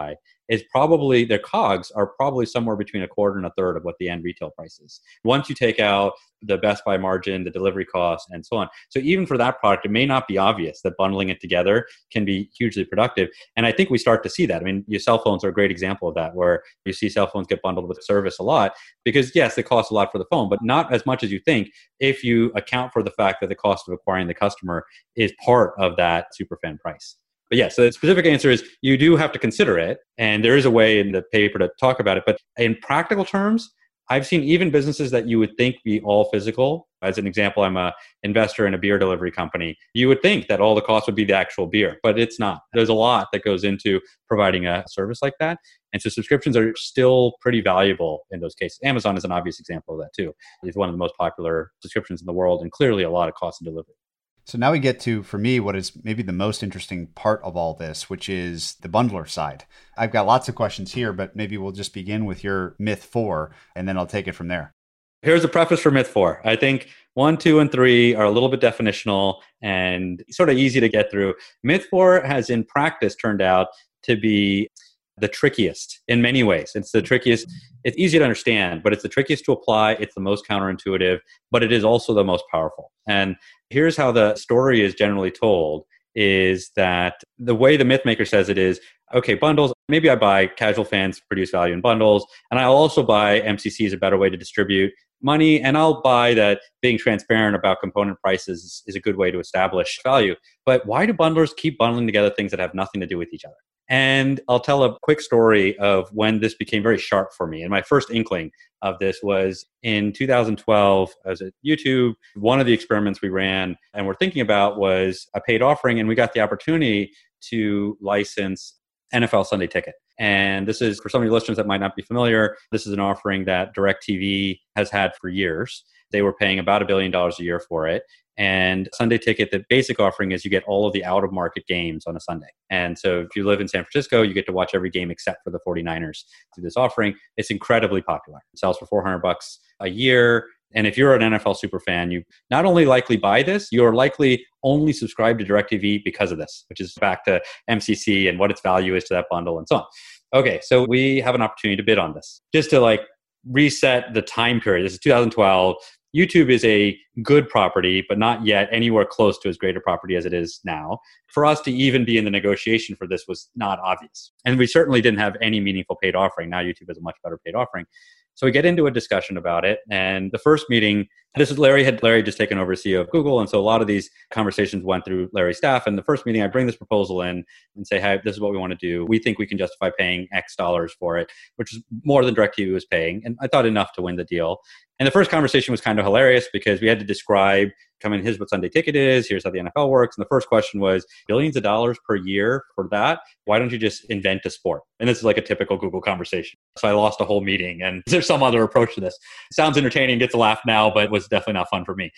is probably their COGS are probably somewhere between a quarter and a third of what the end retail price is. Once you take out the Best Buy margin, the delivery costs, and so on. So even for that product, it may not be obvious that bundling it together can be hugely productive. And I think we start to see that. I mean, your cell phones are a great example of that, where you see cell phones get bundled with service a lot because, yes, they cost a lot for the phone, but not as much as you think if you account for the fact that the cost of acquiring the customer is part of that superfan price. But yeah, so the specific answer is you do have to consider it. And there is a way in the paper to talk about it. But in practical terms, I've seen even businesses that you would think be all physical. As an example, I'm an investor in a beer delivery company. You would think that all the cost would be the actual beer, but it's not. There's a lot that goes into providing a service like that. And so subscriptions are still pretty valuable in those cases. Amazon is an obvious example of that too. It's one of the most popular subscriptions in the world and clearly a lot of cost of delivery. So now we get to, for me, what is maybe the most interesting part of all this, which is the bundler side. I've got lots of questions here, but maybe we'll just begin with your myth four, and then I'll take it from there. Here's a preface for myth four. I think one, two, and three are a little bit definitional and sort of easy to get through. Myth four has in practice turned out to be the trickiest in many ways. It's the trickiest. It's easy to understand, but it's the trickiest to apply. It's the most counterintuitive, but it is also the most powerful. And here's how the story is generally told is that the way the myth maker says it is, okay, bundles, maybe I buy casual fans produce value in bundles, and I'll also buy M C C is a better way to distribute money, and I'll buy that being transparent about component prices is, is a good way to establish value. But why do bundlers keep bundling together things that have nothing to do with each other? And I'll tell a quick story of when this became very sharp for me. And my first inkling of this was in two thousand twelve. I was at YouTube. One of the experiments we ran and we're thinking about was a paid offering, and we got the opportunity to license N F L Sunday Ticket. And this is, for some of your listeners that might not be familiar, this is an offering that DirecTV has had for years. They were paying about a billion dollars a year for it. And Sunday Ticket, the basic offering is you get all of the out-of-market games on a Sunday. And so if you live in San Francisco, you get to watch every game except for the 49ers through this offering. It's incredibly popular. It sells for four hundred bucks a year. And if you're an N F L superfan, you not only likely buy this, you're likely only subscribe to DirecTV because of this, which is back to M C C and what its value is to that bundle and so on. Okay, so we have an opportunity to bid on this. Just to like reset the time period, this is two thousand twelve. YouTube is a good property, but not yet anywhere close to as great a property as it is now. For us to even be in the negotiation for this was not obvious. And we certainly didn't have any meaningful paid offering. Now YouTube has a much better paid offering. So we get into a discussion about it. And the first meeting, this is Larry had Larry just taken over as C E O of Google. And so a lot of these conversations went through Larry's staff. And the first meeting, I bring this proposal in and say, hey, this is what we want to do. We think we can justify paying X dollars for it, which is more than DirecTV was paying. And I thought enough to win the deal. And the first conversation was kind of hilarious because we had to describe, come in, here's what Sunday Ticket is, here's how the N F L works. And the first question was, billions of dollars per year for that? Why don't you just invent a sport? And this is like a typical Google conversation. So I lost a whole meeting. And there's some other approach to this. It sounds entertaining, gets a laugh now, but was definitely not fun for me.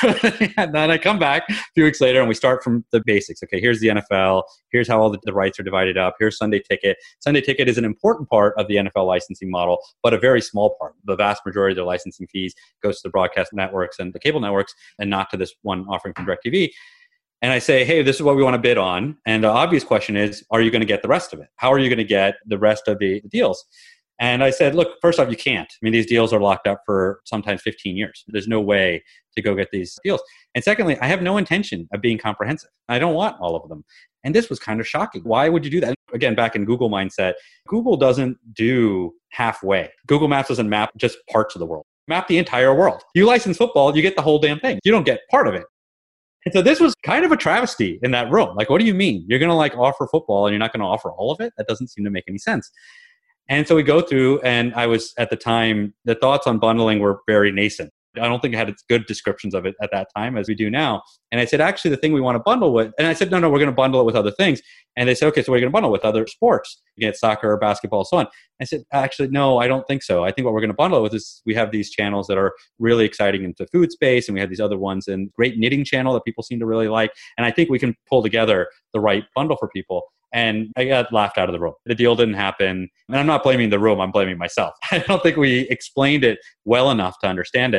And then I come back a few weeks later and we start from the basics. Okay, here's the N F L. Here's how all the, the rights are divided up. Here's Sunday Ticket. Sunday Ticket is an important part of the N F L licensing model, but a very small part. The vast majority of their licensing fees goes to the broadcast networks and the cable networks and not to this one offering from DirecTV. And I say, hey, this is what we want to bid on. And the obvious question is, are you going to get the rest of it? How are you going to get the rest of the, the deals? And I said, look, first off, you can't. I mean, these deals are locked up for sometimes fifteen years. There's no way to go get these deals. And secondly, I have no intention of being comprehensive. I don't want all of them. And this was kind of shocking. Why would you do that? Again, back in Google mindset, Google doesn't do halfway. Google Maps doesn't map just parts of the world. Map the entire world. You license football, you get the whole damn thing. You don't get part of it. And so this was kind of a travesty in that room. Like, what do you mean? You're going to like offer football and you're not going to offer all of it? That doesn't seem to make any sense. And so we go through, and I was, at the time, the thoughts on bundling were very nascent. I don't think I had good descriptions of it at that time as we do now. And I said, actually, the thing we want to bundle with, and I said, no, no, we're going to bundle it with other things. And they said, okay, so what are you going to bundle with? Other sports? You get soccer, basketball, so on. I said, actually, no, I don't think so. I think what we're going to bundle it with is we have these channels that are really exciting into food space, and we have these other ones, and great knitting channel that people seem to really like. And I think we can pull together the right bundle for people. And I got laughed out of the room. The deal didn't happen. And I'm not blaming the room. I'm blaming myself. I don't think we explained it well enough to understand it.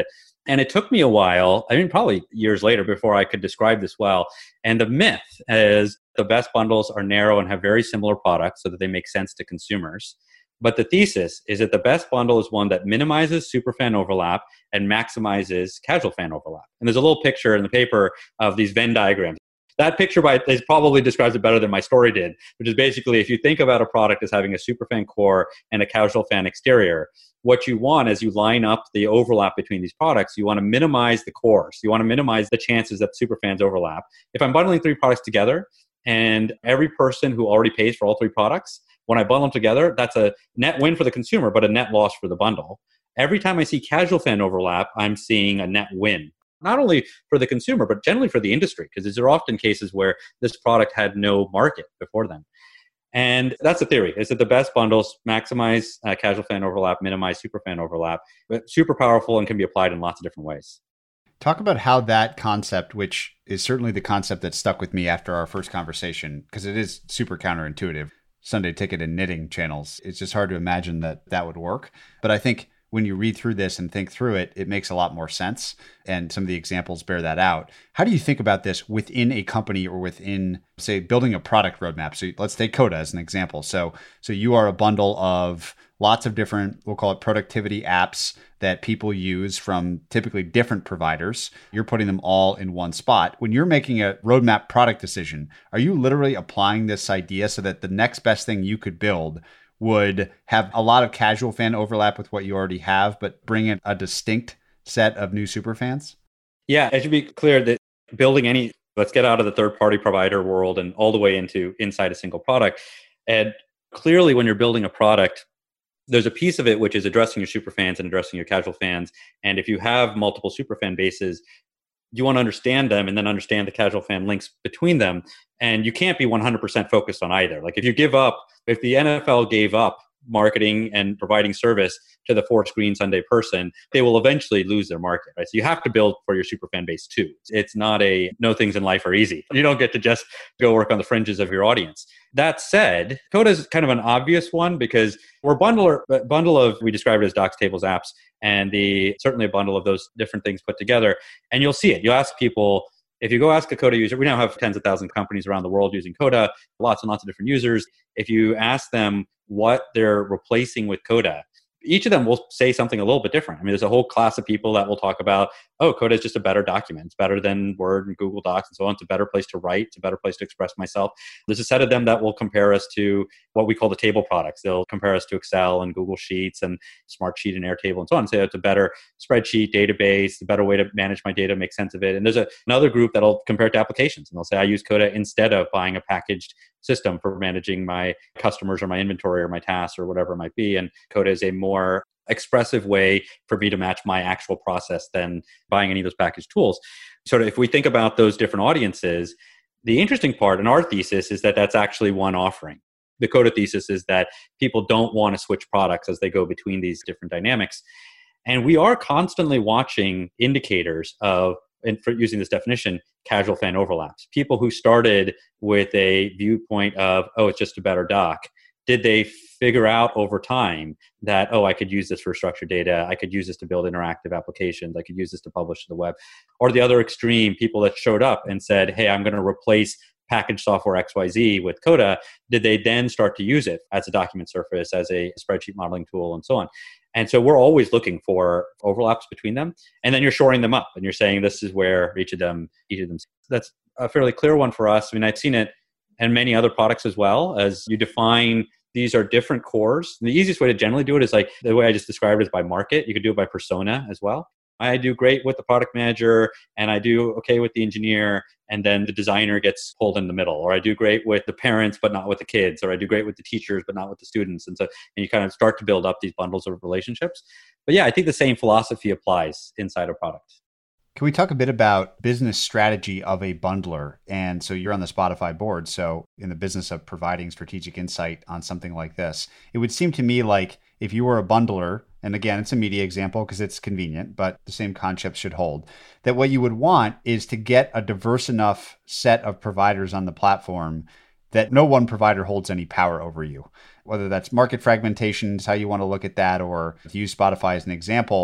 And it took me a while, I mean, probably years later before I could describe this well. And the myth is the best bundles are narrow and have very similar products so that they make sense to consumers. But the thesis is that the best bundle is one that minimizes superfan overlap and maximizes casual fan overlap. And there's a little picture in the paper of these Venn diagrams. That picture by is probably describes it better than my story did, which is basically if you think about a product as having a superfan core and a casual fan exterior, what you want as you line up the overlap between these products, you want to minimize the cores. You want to minimize the chances that superfans overlap. If I'm bundling three products together and every person who already pays for all three products, when I bundle them together, that's a net win for the consumer, but a net loss for the bundle. Every time I see casual fan overlap, I'm seeing a net win. Not only for the consumer, but generally for the industry, because these are often cases where this product had no market before then. And that's the theory, is that the best bundles maximize uh, casual fan overlap, minimize superfan overlap, but super powerful and can be applied in lots of different ways. Talk about how that concept, which is certainly the concept that stuck with me after our first conversation, because it is super counterintuitive. Sunday Ticket and knitting channels, it's just hard to imagine that that would work. But I think when you read through this and think through it, it makes a lot more sense. And some of the examples bear that out. How do you think about this within a company or within, say, building a product roadmap? So let's take Coda as an example. So, so you are a bundle of lots of different, we'll call it productivity apps that people use from typically different providers. You're putting them all in one spot. When you're making a roadmap product decision, are you literally applying this idea so that the next best thing you could build would have a lot of casual fan overlap with what you already have, but bring in a distinct set of new super fans? Yeah, it should be clear that building any, let's get out of the third-party provider world and all the way into inside a single product. And clearly when you're building a product, there's a piece of it which is addressing your super fans and addressing your casual fans. And if you have multiple super fan bases, you want to understand them and then understand the casual fan links between them. And you can't be one hundred percent focused on either. Like if you give up, if the N F L gave up marketing and providing service to the four screen Sunday person, they will eventually lose their market, right? So you have to build for your super fan base too. It's not a no things in life are easy. You don't get to just go work on the fringes of your audience. That said, Coda is kind of an obvious one because we're a bundle, a bundle of, we describe it as docs, tables, apps, and the certainly a bundle of those different things put together. And you'll see it. You'll ask people, if you go ask a Coda user, we now have tens of thousands of companies around the world using Coda, lots and lots of different users. If you ask them what they're replacing with Coda, each of them will say something a little bit different. I mean, there's a whole class of people that will talk about, oh, Coda is just a better document. It's better than Word and Google Docs and so on. It's a better place to write. It's a better place to express myself. There's a set of them that will compare us to what we call the table products. They'll compare us to Excel and Google Sheets and Smartsheet and Airtable and so on and say it's a better spreadsheet, database, a better way to manage my data, make sense of it. And there's a, another group that'll compare it to applications. And they'll say, I use Coda instead of buying a packaged system for managing my customers or my inventory or my tasks or whatever it might be. And Coda is a more expressive way for me to match my actual process than buying any of those packaged tools. So if we think about those different audiences, the interesting part in our thesis is that that's actually one offering. The Coda thesis is that people don't want to switch products as they go between these different dynamics. And we are constantly watching indicators of, and for using this definition, casual fan overlaps. People who started with a viewpoint of, oh, it's just a better doc. Did they figure out over time that, oh, I could use this for structured data, I could use this to build interactive applications, I could use this to publish to the web? Or the other extreme, people that showed up and said, hey, I'm going to replace packaged software X Y Z with Coda, did they then start to use it as a document surface, as a spreadsheet modeling tool, and so on? And so we're always looking for overlaps between them. And then you're shoring them up and you're saying this is where each of them, each of them. That's a fairly clear one for us. I mean, I've seen it and many other products as well, as you define these are different cores. And the easiest way to generally do it is like the way I just described it is by market. You could do it by persona as well. I do great with the product manager and I do okay with the engineer, and then the designer gets pulled in the middle. Or I do great with the parents, but not with the kids. Or I do great with the teachers, but not with the students. And so and you kind of start to build up these bundles of relationships. But yeah, I think the same philosophy applies inside a product. Can we talk a bit about business strategy of a bundler? And so you're on the Spotify board. So in the business of providing strategic insight on something like this, it would seem to me like if you were a bundler, and again, it's a media example because it's convenient, but the same concept should hold, that what you would want is to get a diverse enough set of providers on the platform that no one provider holds any power over you. Whether that's market fragmentation is how you want to look at that, or to use Spotify as an example,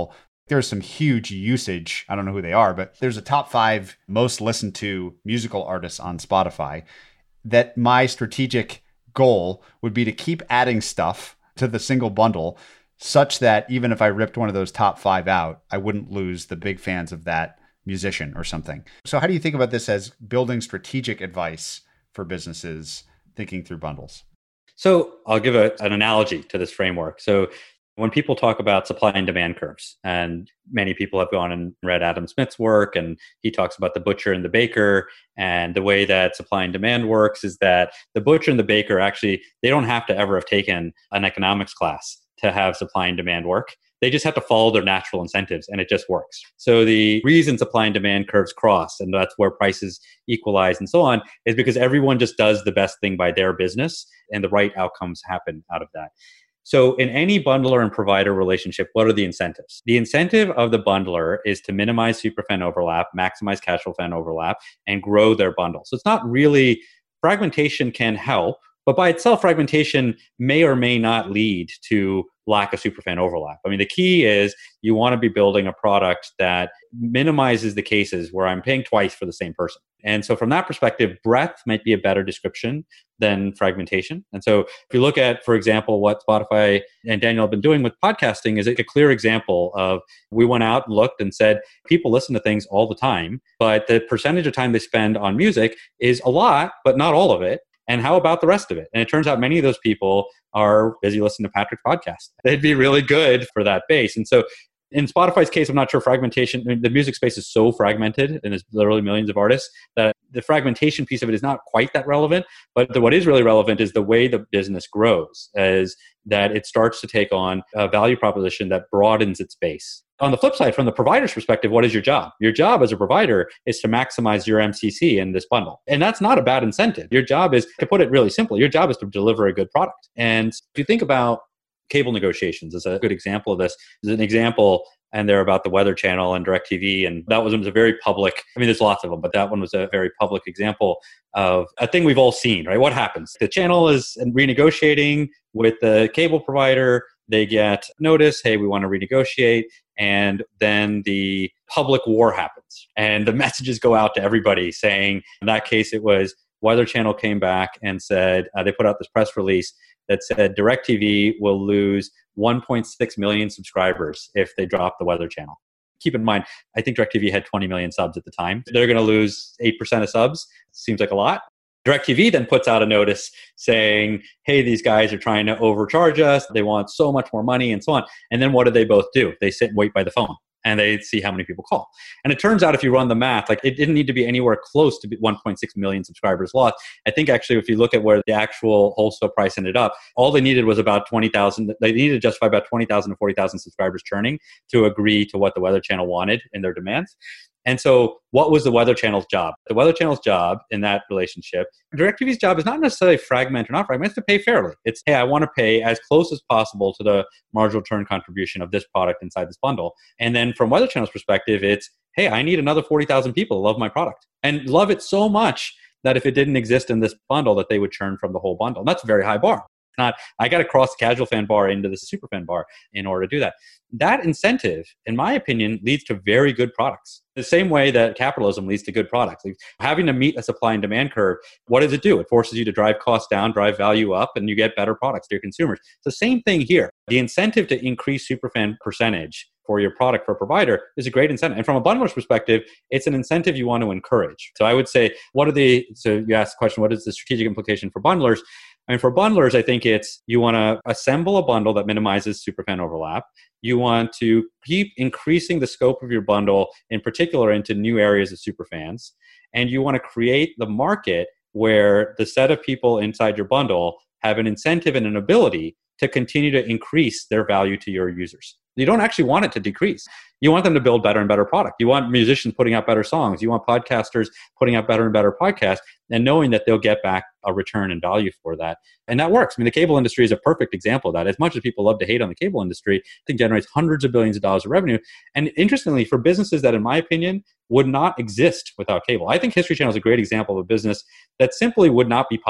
there's some huge usage. I don't know who they are, but there's a top five most listened to musical artists on Spotify that my strategic goal would be to keep adding stuff to the single bundle such that even if I ripped one of those top five out, I wouldn't lose the big fans of that musician or something. So how do you think about this as building strategic advice for businesses thinking through bundles? So I'll give a, an analogy to this framework. So when people talk about supply and demand curves, and many people have gone and read Adam Smith's work, and he talks about the butcher and the baker, and the way that supply and demand works is that the butcher and the baker actually, they don't have to ever have taken an economics class to have supply and demand work. They just have to follow their natural incentives, and it just works. So the reason supply and demand curves cross, and that's where prices equalize and so on, is because everyone just does the best thing by their business, and the right outcomes happen out of that. So in any bundler and provider relationship, what are the incentives? The incentive of the bundler is to minimize superfan overlap, maximize casual fan overlap, and grow their bundle. So it's not really, fragmentation can help, but by itself, fragmentation may or may not lead to lack of superfan overlap. I mean, the key is you want to be building a product that minimizes the cases where I'm paying twice for the same person. And so from that perspective, breadth might be a better description than fragmentation. And so if you look at, for example, what Spotify and Daniel have been doing with podcasting is a clear example of, we went out and looked and said, people listen to things all the time, but the percentage of time they spend on music is a lot, but not all of it. And how about the rest of it? And it turns out many of those people are busy listening to Patrick's podcast. They'd be really good for that base. And so in Spotify's case, I'm not sure fragmentation, I mean, the music space is so fragmented and there's literally millions of artists that the fragmentation piece of it is not quite that relevant. But the, what is really relevant is the way the business grows, is that it starts to take on a value proposition that broadens its base. On the flip side, from the provider's perspective, what is your job? Your job as a provider is to maximize your M C C in this bundle. And that's not a bad incentive. Your job is, to put it really simply, your job is to deliver a good product. And if you think about cable negotiations as a good example of this, is an example, and they're about the Weather Channel and DirecTV. And that was, was a very public, I mean, there's lots of them, but that one was a very public example of a thing we've all seen, right? What happens? The channel is renegotiating with the cable provider. They get notice, hey, we want to renegotiate. And then the public war happens. And the messages go out to everybody saying, in that case, it was Weather Channel came back and said, uh, they put out this press release that said DirecTV will lose one point six million subscribers if they drop the Weather Channel. Keep in mind, I think DirecTV had twenty million subs at the time. They're going to lose eight percent of subs. Seems like a lot. DirecTV then puts out a notice saying, hey, these guys are trying to overcharge us. They want so much more money and so on. And then what do they both do? They sit and wait by the phone and they see how many people call. And it turns out if you run the math, like it didn't need to be anywhere close to one point six million subscribers lost. I think actually if you look at where the actual wholesale price ended up, all they needed was about twenty thousand. They needed to justify about twenty thousand to forty thousand subscribers churning to agree to what the Weather Channel wanted in their demands. And so what was the Weather Channel's job? The Weather Channel's job in that relationship, DirecTV's job is not necessarily fragment or not fragment, it's to pay fairly. It's, hey, I want to pay as close as possible to the marginal return contribution of this product inside this bundle. And then from Weather Channel's perspective, it's, hey, I need another forty thousand people to love my product and love it so much that if it didn't exist in this bundle, that they would churn from the whole bundle. And that's a very high bar. Not, I got to cross the casual fan bar into the super fan bar in order to do that. That incentive, in my opinion, leads to very good products. The same way that capitalism leads to good products. Like having to meet a supply and demand curve, what does it do? It forces you to drive costs down, drive value up, and you get better products to your consumers. It's the same thing here. The incentive to increase superfan percentage for your product for a provider is a great incentive. And from a bundler's perspective, it's an incentive you want to encourage. So I would say, what are the, so you asked the question, what is the strategic implication for bundlers? I mean, for bundlers, I think it's you want to assemble a bundle that minimizes superfan overlap. You want to keep increasing the scope of your bundle, in particular into new areas of superfans. And you want to create the market where the set of people inside your bundle have an incentive and an ability to continue to increase their value to your users. You don't actually want it to decrease. You want them to build better and better product. You want musicians putting out better songs. You want podcasters putting out better and better podcasts and knowing that they'll get back a return and value for that. And that works. I mean, the cable industry is a perfect example of that. As much as people love to hate on the cable industry, I think generates hundreds of billions of dollars of revenue. And interestingly, for businesses that, in my opinion, would not exist without cable. I think History Channel is a great example of a business that simply would not be possible.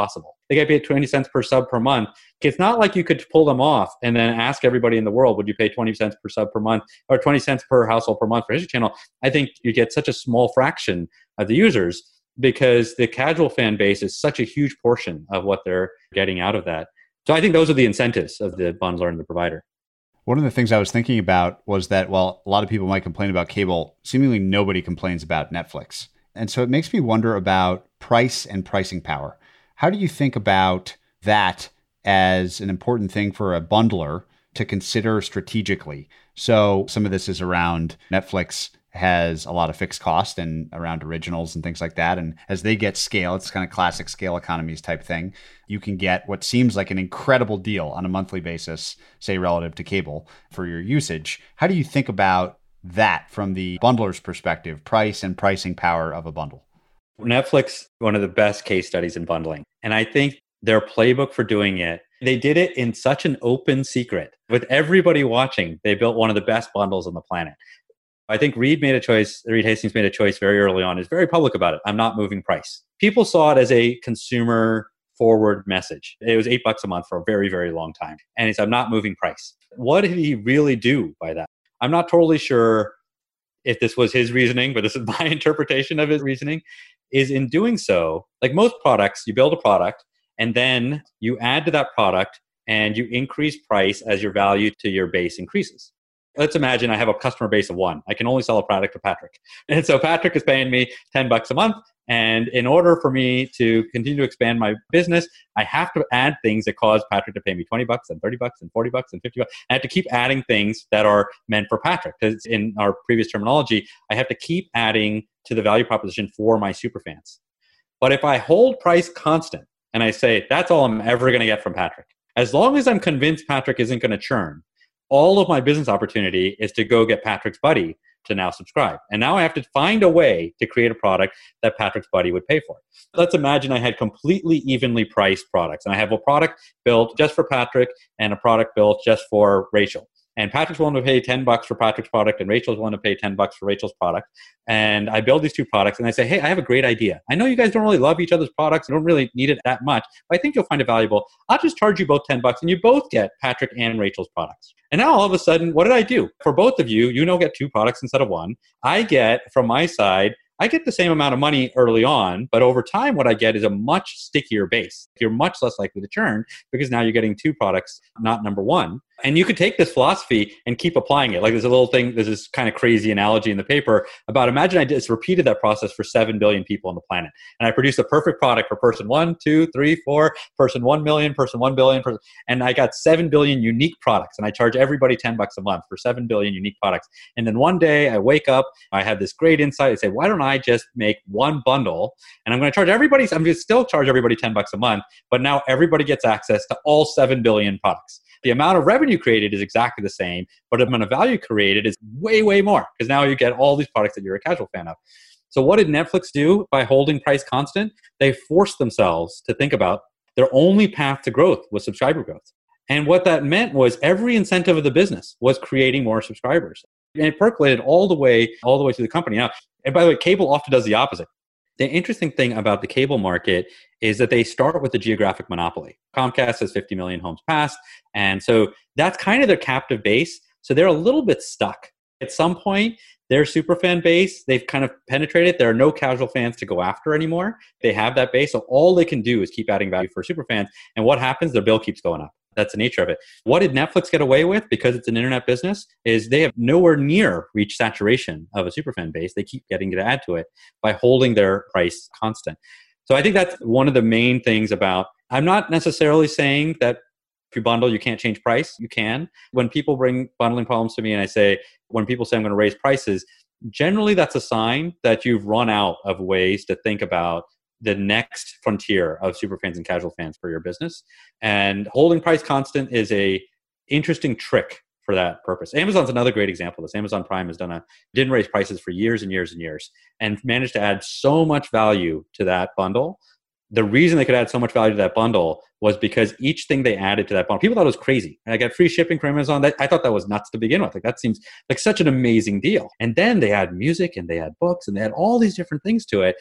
they get paid twenty cents per sub per month. It's not like you could pull them off and then ask everybody in the world, would you pay twenty cents per sub per month or twenty cents per household per month for History Channel? I think you get such a small fraction of the users because the casual fan base is such a huge portion of what they're getting out of that. So I think those are the incentives of the bundler and the provider. One of the things I was thinking about was that while a lot of people might complain about cable, seemingly nobody complains about Netflix. And so it makes me wonder about price and pricing power. How do you think about that as an important thing for a bundler to consider strategically? So some of this is around Netflix has a lot of fixed cost and around originals and things like that. And as they get scale, it's kind of classic scale economies type thing. You can get what seems like an incredible deal on a monthly basis, say relative to cable for your usage. How do you think about that from the bundler's perspective, price and pricing power of a bundle? Netflix, one of the best case studies in bundling. And I think their playbook for doing it, they did it in such an open secret. With everybody watching, they built one of the best bundles on the planet. I think Reed made a choice, Reed Hastings made a choice very early on, is very public about it. I'm not moving price. People saw it as a consumer forward message. It was eight bucks a month for a very, very long time. And he said, I'm not moving price. What did he really do by that? I'm not totally sure if this was his reasoning, but this is my interpretation of his reasoning, is in doing so, like most products, you build a product and then you add to that product and you increase price as your value to your base increases. Let's imagine I have a customer base of one. I can only sell a product to Patrick. And so Patrick is paying me ten bucks a month. And in order for me to continue to expand my business, I have to add things that cause Patrick to pay me twenty bucks and thirty bucks and forty bucks and fifty bucks. I have to keep adding things that are meant for Patrick. Because in our previous terminology, I have to keep adding to the value proposition for my superfans. But if I hold price constant and I say, that's all I'm ever going to get from Patrick, as long as I'm convinced Patrick isn't going to churn, all of my business opportunity is to go get Patrick's buddy to now subscribe. And now I have to find a way to create a product that Patrick's buddy would pay for. Let's imagine I had completely evenly priced products. And I have a product built just for Patrick and a product built just for Rachel. And Patrick's willing to pay ten bucks for Patrick's product and Rachel's willing to pay ten bucks for Rachel's product. And I build these two products and I say, hey, I have a great idea. I know you guys don't really love each other's products. You don't really need it that much, but I think you'll find it valuable. I'll just charge you both ten bucks and you both get Patrick and Rachel's products. And now all of a sudden, what did I do? For both of you, you now get two products instead of one. I get, from my side, I get the same amount of money early on, but over time, what I get is a much stickier base. You're much less likely to churn because now you're getting two products, not number one. And you could take this philosophy and keep applying it. Like there's a little thing, there's this kind of crazy analogy in the paper about imagine I just repeated that process for seven billion people on the planet. And I produced a perfect product for person one, two, three, four, person one million, person one billion. Person, and I got seven billion unique products. And I charge everybody ten bucks a month for seven billion unique products. And then one day I wake up, I have this great insight. I say, why don't I just make one bundle? And I'm going to charge everybody, I'm going to still charge everybody ten bucks a month, but now everybody gets access to all seven billion products. The amount of revenue created is exactly the same, but the amount of value created is way, way more because now you get all these products that you're a casual fan of. So what did Netflix do by holding price constant? They forced themselves to think about their only path to growth was subscriber growth. And what that meant was every incentive of the business was creating more subscribers. And it percolated all the way, all the way through the company. Now, and by the way, cable often does the opposite. The interesting thing about the cable market is that they start with a geographic monopoly. Comcast has fifty million homes passed. And so that's kind of their captive base. So they're a little bit stuck. At some point, their superfan base, they've kind of penetrated. There are no casual fans to go after anymore. They have that base. So all they can do is keep adding value for superfans. And what happens? Their bill keeps going up. That's the nature of it. What did Netflix get away with? Because it's an internet business, is they have nowhere near reached saturation of a superfan base. They keep getting to add to it by holding their price constant. So I think that's one of the main things about, I'm not necessarily saying that if you bundle, you can't change price. You can. When people bring bundling problems to me and I say, when people say I'm going to raise prices, generally that's a sign that you've run out of ways to think about the next frontier of superfans and casual fans for your business. And holding price constant is a interesting trick for that purpose. Amazon's another great example of this. Amazon Prime has done a, didn't raise prices for years and years and years and managed to add so much value to that bundle. The reason they could add so much value to that bundle was because each thing they added to that bundle, people thought it was crazy. And I got free shipping from Amazon. That, I thought that was nuts to begin with. Like that seems like such an amazing deal. And then they add music and they add books and they add all these different things to it.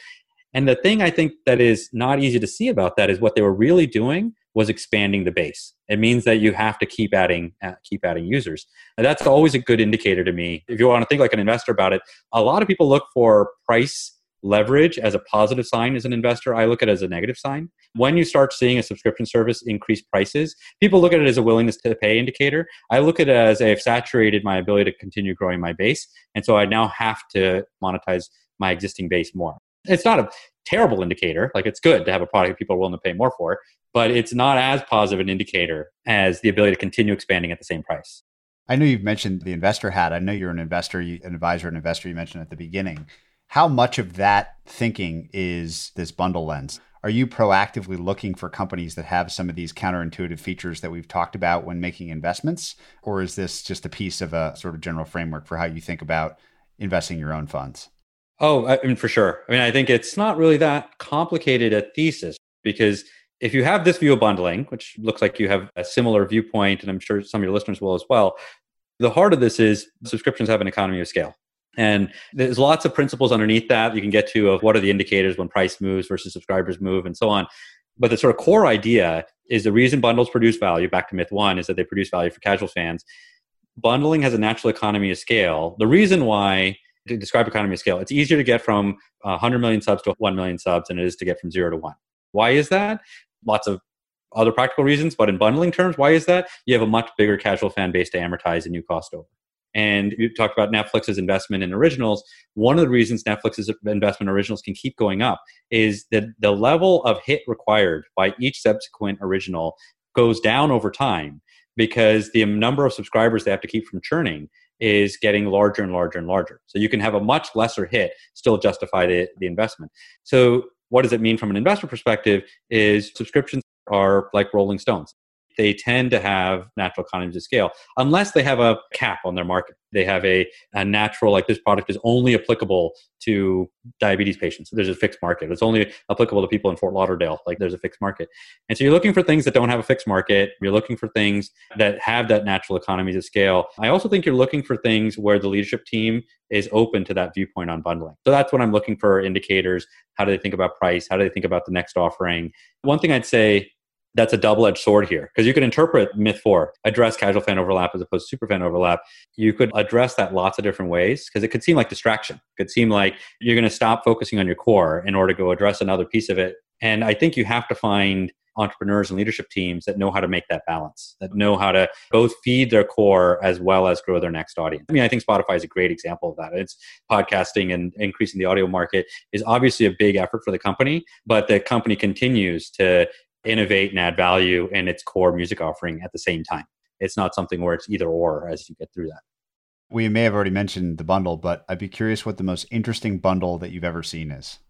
And the thing I think that is not easy to see about that is what they were really doing was expanding the base. It means that you have to keep adding, uh, keep adding users. And that's always a good indicator to me. If you want to think like an investor about it, a lot of people look for price leverage as a positive sign as an investor. I look at it as a negative sign. When you start seeing a subscription service increase prices, people look at it as a willingness to pay indicator. I look at it as I've saturated my ability to continue growing my base. And so I now have to monetize my existing base more. It's not a terrible indicator. Like, it's good to have a product that people are willing to pay more for, but it's not as positive an indicator as the ability to continue expanding at the same price. I know you've mentioned the investor hat. I know you're an investor, an advisor, an investor you mentioned at the beginning. How much of that thinking is this bundle lens? Are you proactively looking for companies that have some of these counterintuitive features that we've talked about when making investments? Or is this just a piece of a sort of general framework for how you think about investing your own funds? Oh, I mean, for sure. I mean, I think it's not really that complicated a thesis, because if you have this view of bundling, which looks like you have a similar viewpoint, and I'm sure some of your listeners will as well, the heart of this is subscriptions have an economy of scale. And there's lots of principles underneath that you can get to of what are the indicators when price moves versus subscribers move and so on. But the sort of core idea is the reason bundles produce value, back to myth one, is that they produce value for casual fans. Bundling has a natural economy of scale. The reason why, to describe economy of scale, it's easier to get from one hundred million subs to one million subs than it is to get from zero to one. Why is that? Lots of other practical reasons, but in bundling terms, why is that? You have a much bigger casual fan base to amortize a new cost over. And you talked about Netflix's investment in originals. One of the reasons Netflix's investment in originals can keep going up is that the level of hit required by each subsequent original goes down over time, because the number of subscribers they have to keep from churning is getting larger and larger and larger. So you can have a much lesser hit, still justify the, the investment. So what does it mean from an investor perspective is subscriptions are like Rolling Stones. They tend to have natural economies of scale, unless they have a cap on their market. They have a, a natural, like, this product is only applicable to diabetes patients. There's a fixed market. It's only applicable to people in Fort Lauderdale. Like, there's a fixed market. And so you're looking for things that don't have a fixed market. You're looking for things that have that natural economies of scale. I also think you're looking for things where the leadership team is open to that viewpoint on bundling. So that's what I'm looking for indicators. How do they think about price? How do they think about the next offering? One thing I'd say, that's a double-edged sword here, because you could interpret myth four, address casual fan overlap as opposed to super fan overlap. You could address that lots of different ways, because it could seem like distraction. It could seem like you're going to stop focusing on your core in order to go address another piece of it. And I think you have to find entrepreneurs and leadership teams that know how to make that balance, that know how to both feed their core as well as grow their next audience. I mean, I think Spotify is a great example of that. It's podcasting and increasing the audio market is obviously a big effort for the company, but the company continues to innovate and add value in its core music offering at the same time. It's not something where it's either or as you get through that. We may have already mentioned the bundle, but I'd be curious what the most interesting bundle that you've ever seen is.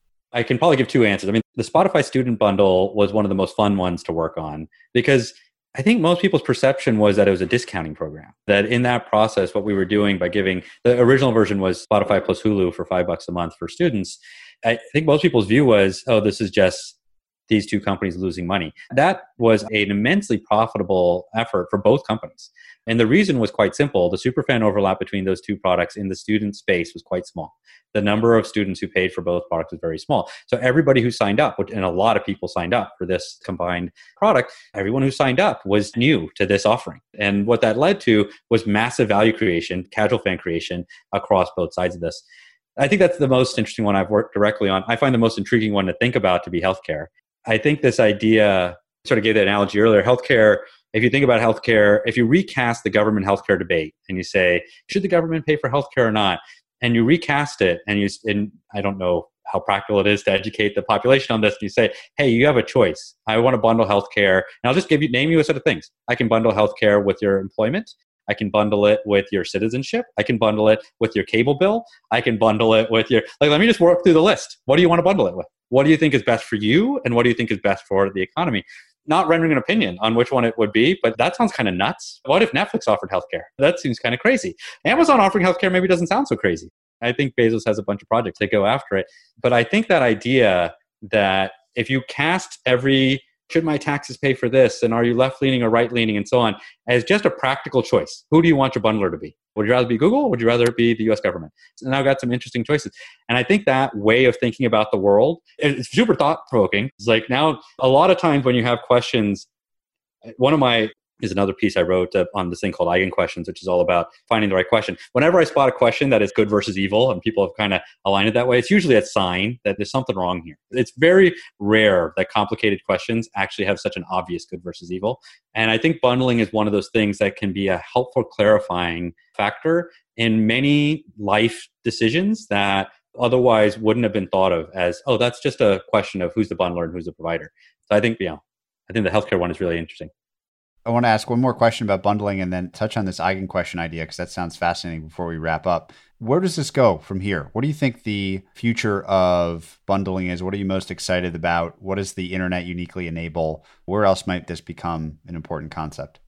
I can probably give two answers. I mean, the Spotify student bundle was one of the most fun ones to work on, because I think most people's perception was that it was a discounting program. That in that process, what we were doing by giving, the original version was Spotify plus Hulu for five bucks a month for students. I think most people's view was, oh, this is just these two companies losing money. That was an immensely profitable effort for both companies. And the reason was quite simple. The superfan overlap between those two products in the student space was quite small. The number of students who paid for both products was very small. So everybody who signed up, and a lot of people signed up for this combined product, everyone who signed up was new to this offering. And what that led to was massive value creation, casual fan creation across both sides of this. I think that's the most interesting one I've worked directly on. I find the most intriguing one to think about to be healthcare. I think this idea, sort of gave the analogy earlier, healthcare, if you think about healthcare, if you recast the government healthcare debate and you say, should the government pay for healthcare or not? And you recast it, and you, and I don't know how practical it is to educate the population on this, and you say, hey, you have a choice. I want to bundle healthcare, and I'll just give you, name you a set of things. I can bundle healthcare with your employment. I can bundle it with your citizenship. I can bundle it with your cable bill. I can bundle it with your, like, let me just work through the list. What do you want to bundle it with? What do you think is best for you? And what do you think is best for the economy? Not rendering an opinion on which one it would be, but that sounds kind of nuts. What if Netflix offered healthcare? That seems kind of crazy. Amazon offering healthcare maybe doesn't sound so crazy. I think Bezos has a bunch of projects that go after it. But I think that idea that if you cast every should my taxes pay for this? And are you left leaning or right leaning and so on, as just a practical choice. Who do you want your bundler to be? Would you rather be Google or would you rather it be the U S government? So now I've got some interesting choices. And I think that way of thinking about the world is super thought provoking. It's like now a lot of times when you have questions, one of my is another piece I wrote on this thing called Eigen Questions, which is all about finding the right question. Whenever I spot a question that is good versus evil, and people have kind of aligned it that way, it's usually a sign that there's something wrong here. It's very rare that complicated questions actually have such an obvious good versus evil. And I think bundling is one of those things that can be a helpful clarifying factor in many life decisions that otherwise wouldn't have been thought of as, oh, that's just a question of who's the bundler and who's the provider. So I think, you know, I think the healthcare one is really interesting. I want to ask one more question about bundling and then touch on this Eigen question idea, because that sounds fascinating before we wrap up. Where does this go from here? What do you think the future of bundling is? What are you most excited about? What does the internet uniquely enable? Where else might this become an important concept?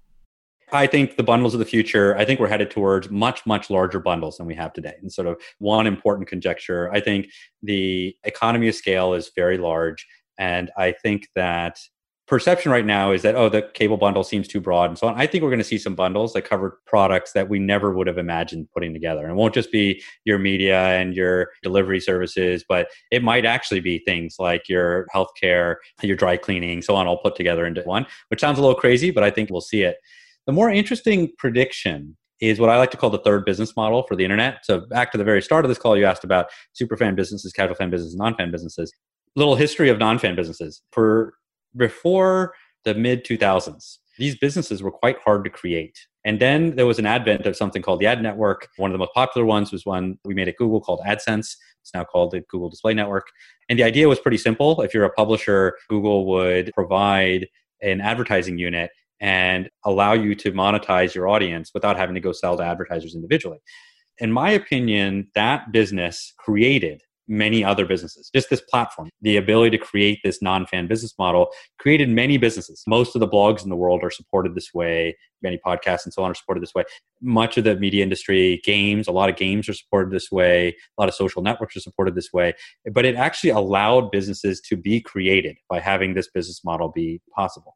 I think the bundles of the future, I think we're headed towards much, much larger bundles than we have today. And sort of one important conjecture, I think the economy of scale is very large. And I think that perception right now is that, oh, the cable bundle seems too broad and so on. I think we're going to see some bundles that cover products that we never would have imagined putting together. And it won't just be your media and your delivery services, but it might actually be things like your healthcare, your dry cleaning, so on, all put together into one, which sounds a little crazy, but I think we'll see it. The more interesting prediction is what I like to call the third business model for the internet. So back to the very start of this call, you asked about superfan businesses, casual fan businesses, non-fan businesses. Little history of non-fan businesses. For before the mid two thousands, these businesses were quite hard to create. And then there was an advent of something called the ad network. One of the most popular ones was one we made at Google called AdSense. It's now called the Google Display Network. And the idea was pretty simple. If you're a publisher, Google would provide an advertising unit and allow you to monetize your audience without having to go sell to advertisers individually. In my opinion, that business created many other businesses. Just this platform, the ability to create this non-fan business model created many businesses. Most of the blogs in the world are supported this way. Many podcasts and so on are supported this way. Much of the media industry, games, a lot of games are supported this way. A lot of social networks are supported this way. But it actually allowed businesses to be created by having this business model be possible.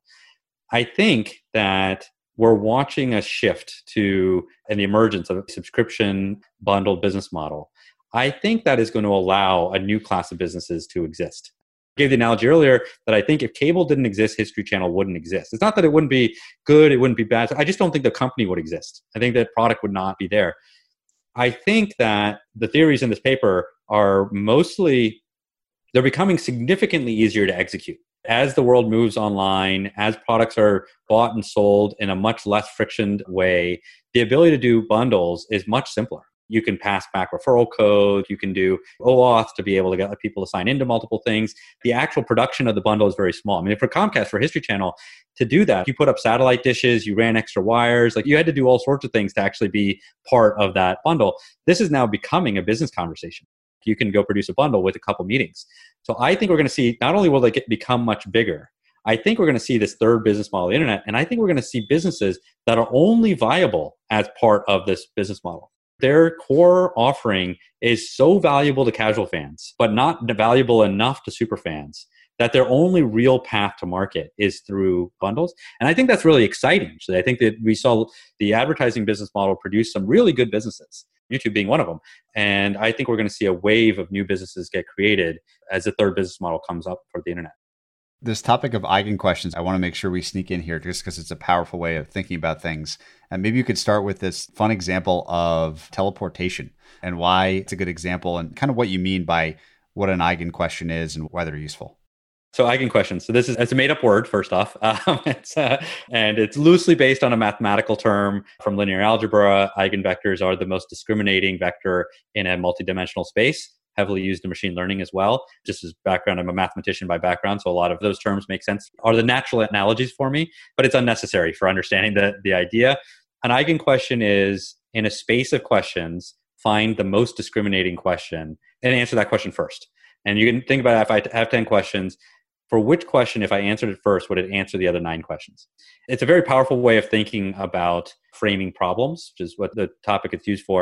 I think that we're watching a shift to and the emergence of a subscription bundled business model. I think that is going to allow a new class of businesses to exist. I gave the analogy earlier that I think if cable didn't exist, History Channel wouldn't exist. It's not that it wouldn't be good, it wouldn't be bad. I just don't think the company would exist. I think that product would not be there. I think that the theories in this paper are mostly, they're becoming significantly easier to execute. As the world moves online, as products are bought and sold in a much less frictioned way, the ability to do bundles is much simpler. You can pass back referral code. You can do OAuth to be able to get people to sign into multiple things. The actual production of the bundle is very small. I mean, for Comcast, for History Channel, to do that, you put up satellite dishes, you ran extra wires, like you had to do all sorts of things to actually be part of that bundle. This is now becoming a business conversation. You can go produce a bundle with a couple meetings. So I think we're going to see, not only will they get, become much bigger, I think we're going to see this third business model of the internet. And I think we're going to see businesses that are only viable as part of this business model. Their core offering is so valuable to casual fans, but not valuable enough to super fans, that their only real path to market is through bundles. And I think that's really exciting. So I think that we saw the advertising business model produce some really good businesses, YouTube being one of them. And I think we're going to see a wave of new businesses get created as the third business model comes up for the internet. This topic of Eigen questions, I want to make sure we sneak in here just because it's a powerful way of thinking about things. And maybe you could start with this fun example of teleportation and why it's a good example and kind of what you mean by what an Eigen question is and why they're useful. So Eigen questions. So this is, it's a made up word, first off. Um, it's, uh, and it's loosely based on a mathematical term from linear algebra. Eigenvectors are the most discriminating vector in a multidimensional space, heavily used in machine learning as well. Just as background, I'm a mathematician by background, so a lot of those terms make sense. Are the natural analogies for me, but it's unnecessary for understanding the, the idea. An Eigen question is, in a space of questions, find the most discriminating question and answer that question first. And you can think about it, if I have ten questions, for which question, if I answered it first, would it answer the other nine questions? It's a very powerful way of thinking about framing problems, which is what the topic it's used for.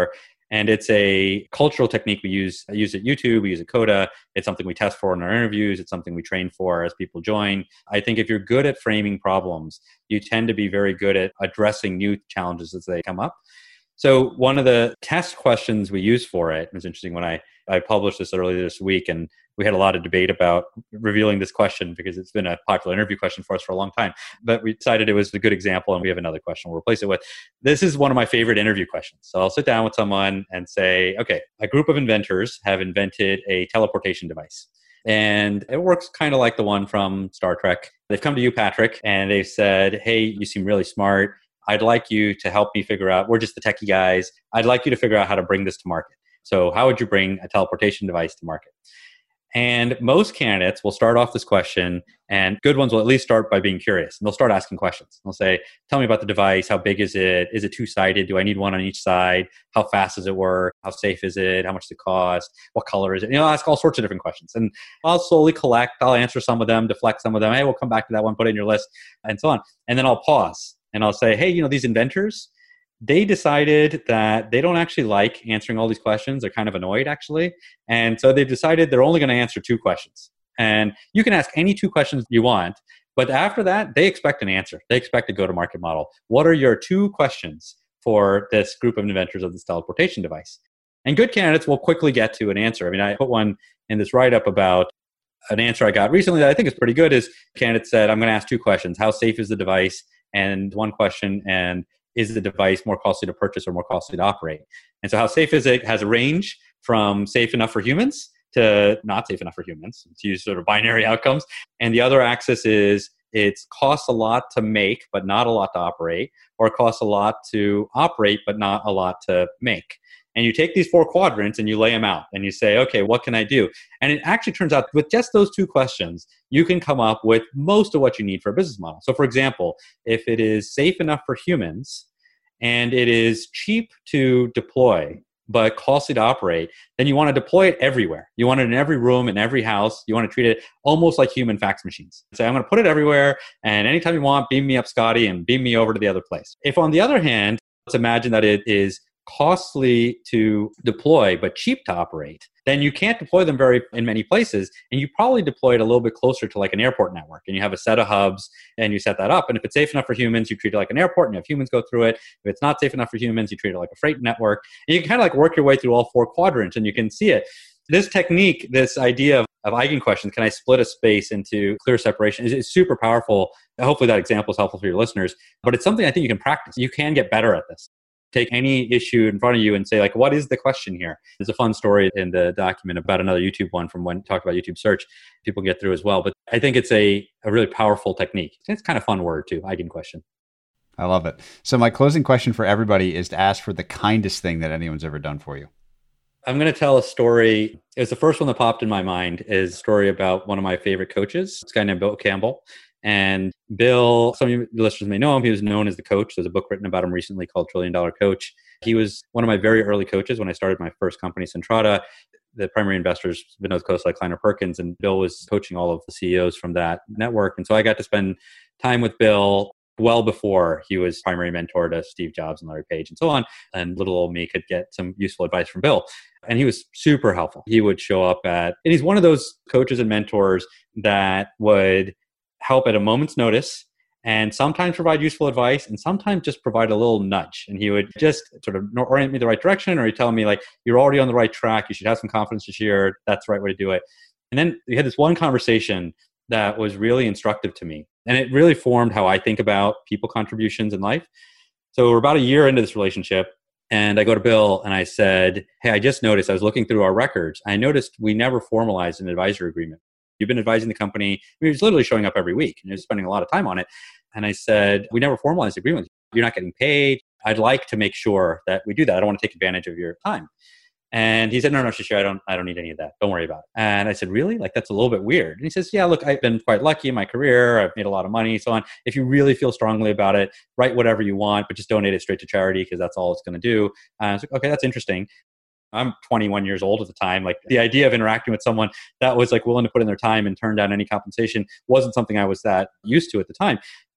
And it's a cultural technique we use, I use at YouTube, we use at Coda. It's something we test for in our interviews. It's something we train for as people join. I think if you're good at framing problems, you tend to be very good at addressing new challenges as they come up. So one of the test questions we use for it, it was interesting when I, I published this earlier this week, and we had a lot of debate about revealing this question because it's been a popular interview question for us for a long time. But we decided it was a good example, and we have another question we'll replace it with. This is one of my favorite interview questions. So I'll sit down with someone and say, okay, a group of inventors have invented a teleportation device. And it works kind of like the one from Star Trek. They've come to you, Patrick, and they've said, hey, you seem really smart. I'd like you to help me figure out, we're just the techie guys. I'd like you to figure out how to bring this to market. So how would you bring a teleportation device to market? And most candidates will start off this question, and good ones will at least start by being curious. And they'll start asking questions. They'll say, tell me about the device. How big is it? Is it two-sided? Do I need one on each side? How fast does it work? How safe is it? How much does it cost? What color is it? You know, I'll ask all sorts of different questions. And I'll slowly collect. I'll answer some of them, deflect some of them. Hey, we'll come back to that one, put it in your list, and so on. And then I'll pause. And I'll say, hey, you know, these inventors, they decided that they don't actually like answering all these questions. They're kind of annoyed, actually. And so they've decided they're only going to answer two questions. And you can ask any two questions you want, but after that, they expect an answer. They expect a go-to-market model. What are your two questions for this group of inventors of this teleportation device? And good candidates will quickly get to an answer. I mean, I put one in this write-up about an answer I got recently that I think is pretty good. Is candidate said, I'm going to ask two questions. How safe is the device? And one question, and is the device more costly to purchase or more costly to operate? And so how safe is it has a range from safe enough for humans to not safe enough for humans, to use sort of binary outcomes. And the other axis is it costs a lot to make, but not a lot to operate, or it costs a lot to operate, but not a lot to make. And you take these four quadrants and you lay them out and you say, okay, what can I do? And it actually turns out with just those two questions, you can come up with most of what you need for a business model. So for example, if it is safe enough for humans and it is cheap to deploy, but costly to operate, then you want to deploy it everywhere. You want it in every room, in every house. You want to treat it almost like human fax machines. So I'm going to put it everywhere, and anytime you want, beam me up, Scotty, and beam me over to the other place. If on the other hand, let's imagine that it is costly to deploy but cheap to operate, then you can't deploy them very in many places, and you probably deploy it a little bit closer to like an airport network, and you have a set of hubs and you set that up. And if it's safe enough for humans, you treat it like an airport and you have humans go through it. If it's not safe enough for humans, you treat it like a freight network. And you can kind of like work your way through all four quadrants, and you can see it. This technique, this idea of, of eigen questions, can I split a space into clear separation, is, is super powerful. Hopefully that example is helpful for your listeners, but it's something I think you can practice. You can get better at this. Take any issue in front of you and say, like, what is the question here? There's a fun story in the document about another YouTube one from when talked about YouTube search. People can get through as well. But I think it's a, a really powerful technique. It's kind of a fun word too, eigen question. I love it. So my closing question for everybody is to ask for the kindest thing that anyone's ever done for you. I'm going to tell a story. It was the first one that popped in my mind, is a story about one of my favorite coaches. This guy named Bill Campbell. And Bill, some of your listeners may know him. He was known as the coach. There's a book written about him recently called Trillion Dollar Coach. He was one of my very early coaches when I started my first company, Centrata. The primary investors, Vinod Khosla, Kleiner Perkins, and Bill was coaching all of the C E Os from that network. And so I got to spend time with Bill well before he was primary mentor to Steve Jobs and Larry Page and so on. And little old me could get some useful advice from Bill. And he was super helpful. He would show up at, and he's one of those coaches and mentors that would help at a moment's notice and sometimes provide useful advice and sometimes just provide a little nudge. And he would just sort of orient me the right direction, or he'd tell me like, you're already on the right track. You should have some confidence this year. That's the right way to do it. And then we had this one conversation that was really instructive to me. And it really formed how I think about people contributions in life. So we're about a year into this relationship. And I go to Bill and I said, hey, I just noticed, I was looking through our records. I noticed we never formalized an advisory agreement. You've been advising the company. I mean, he was literally showing up every week and he was spending a lot of time on it. And I said, we never formalized the agreement. You're not getting paid. I'd like to make sure that we do that. I don't want to take advantage of your time. And he said, no, no, Shishir, I don't, I don't need any of that. Don't worry about it. And I said, really? Like, that's a little bit weird. And he says, yeah, look, I've been quite lucky in my career. I've made a lot of money, so on. If you really feel strongly about it, write whatever you want, but just donate it straight to charity because that's all it's going to do. And I was like, okay, that's interesting. I'm twenty-one years old at the time. Like, the idea of interacting with someone that was like willing to put in their time and turn down any compensation wasn't something I was that used to at the time.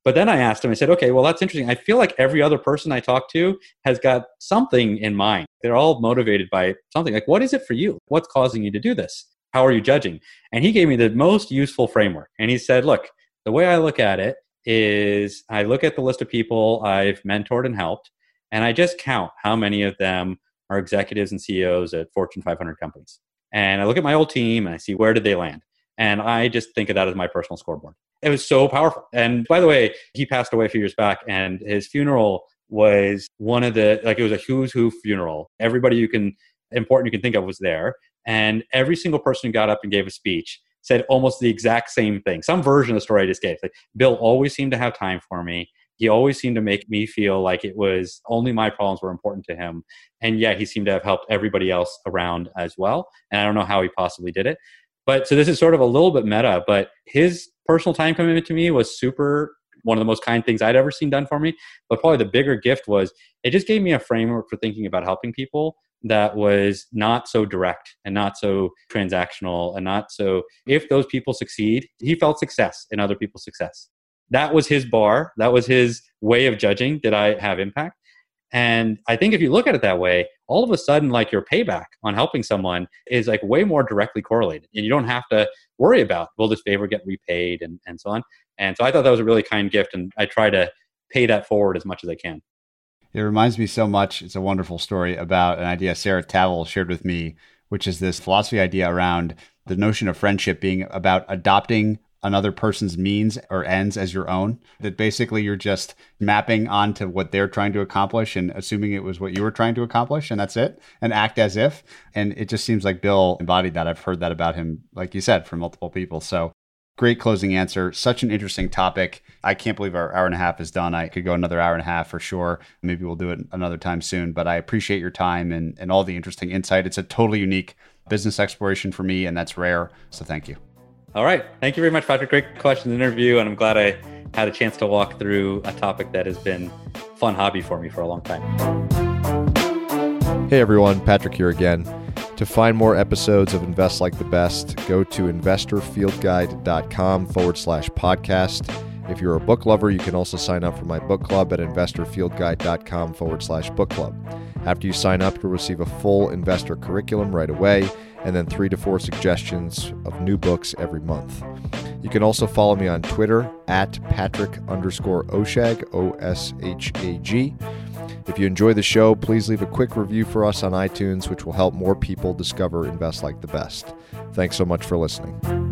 But then I asked him, I said, okay, well, that's interesting. I feel like every other person I talk to has got something in mind. They're all motivated by something. Like, what is it for you? What's causing you to do this? How are you judging? And he gave me the most useful framework. And he said, look, the way I look at it is I look at the list of people I've mentored and helped, and I just count how many of them are executives and C E Os at Fortune five hundred companies. And I look at my old team and I see where did they land. And I just think of that as my personal scoreboard. It was so powerful. And by the way, he passed away a few years back, and his funeral was one of the, like, it was a who's who funeral. Everybody you can, important you can think of was there. And every single person who got up and gave a speech said almost the exact same thing. Some version of the story I just gave. Like, Bill always seemed to have time for me. He always seemed to make me feel like it was only my problems were important to him. And yet he seemed to have helped everybody else around as well. And I don't know how he possibly did it. But so this is sort of a little bit meta, but his personal time commitment to me was super, one of the most kind things I'd ever seen done for me. But probably the bigger gift was it just gave me a framework for thinking about helping people that was not so direct and not so transactional and not so, if those people succeed, he felt success in other people's success. That was his bar. That was his way of judging, did I have impact? And I think if you look at it that way, all of a sudden, like, your payback on helping someone is like way more directly correlated. And you don't have to worry about, will this favor get repaid and, and so on. And so I thought that was a really kind gift. And I try to pay that forward as much as I can. It reminds me so much. It's a wonderful story about an idea Sarah Tavel shared with me, which is this philosophy idea around the notion of friendship being about adopting another person's means or ends as your own, that basically you're just mapping onto what they're trying to accomplish and assuming it was what you were trying to accomplish, and that's it, and act as if. And it just seems like Bill embodied that. I've heard that about him, like you said, from multiple people. So great closing answer. Such an interesting topic. I can't believe our hour and a half is done. I could go another hour and a half for sure. Maybe we'll do it another time soon, but I appreciate your time and, and all the interesting insight. It's a totally unique business exploration for me, and that's rare. So thank you. All right. Thank you very much, Patrick. Great question and interview. And I'm glad I had a chance to walk through a topic that has been a fun hobby for me for a long time. Hey everyone, Patrick here again. To find more episodes of Invest Like the Best, go to investorfieldguide.com forward slash podcast. If you're a book lover, you can also sign up for my book club at investorfieldguide.com forward slash book club. After you sign up, you'll receive a full investor curriculum right away, and then three to four suggestions of new books every month. You can also follow me on Twitter at Patrick underscore Oshag, O S H A G. If you enjoy the show, please leave a quick review for us on iTunes, which will help more people discover Invest Like the Best. Thanks so much for listening.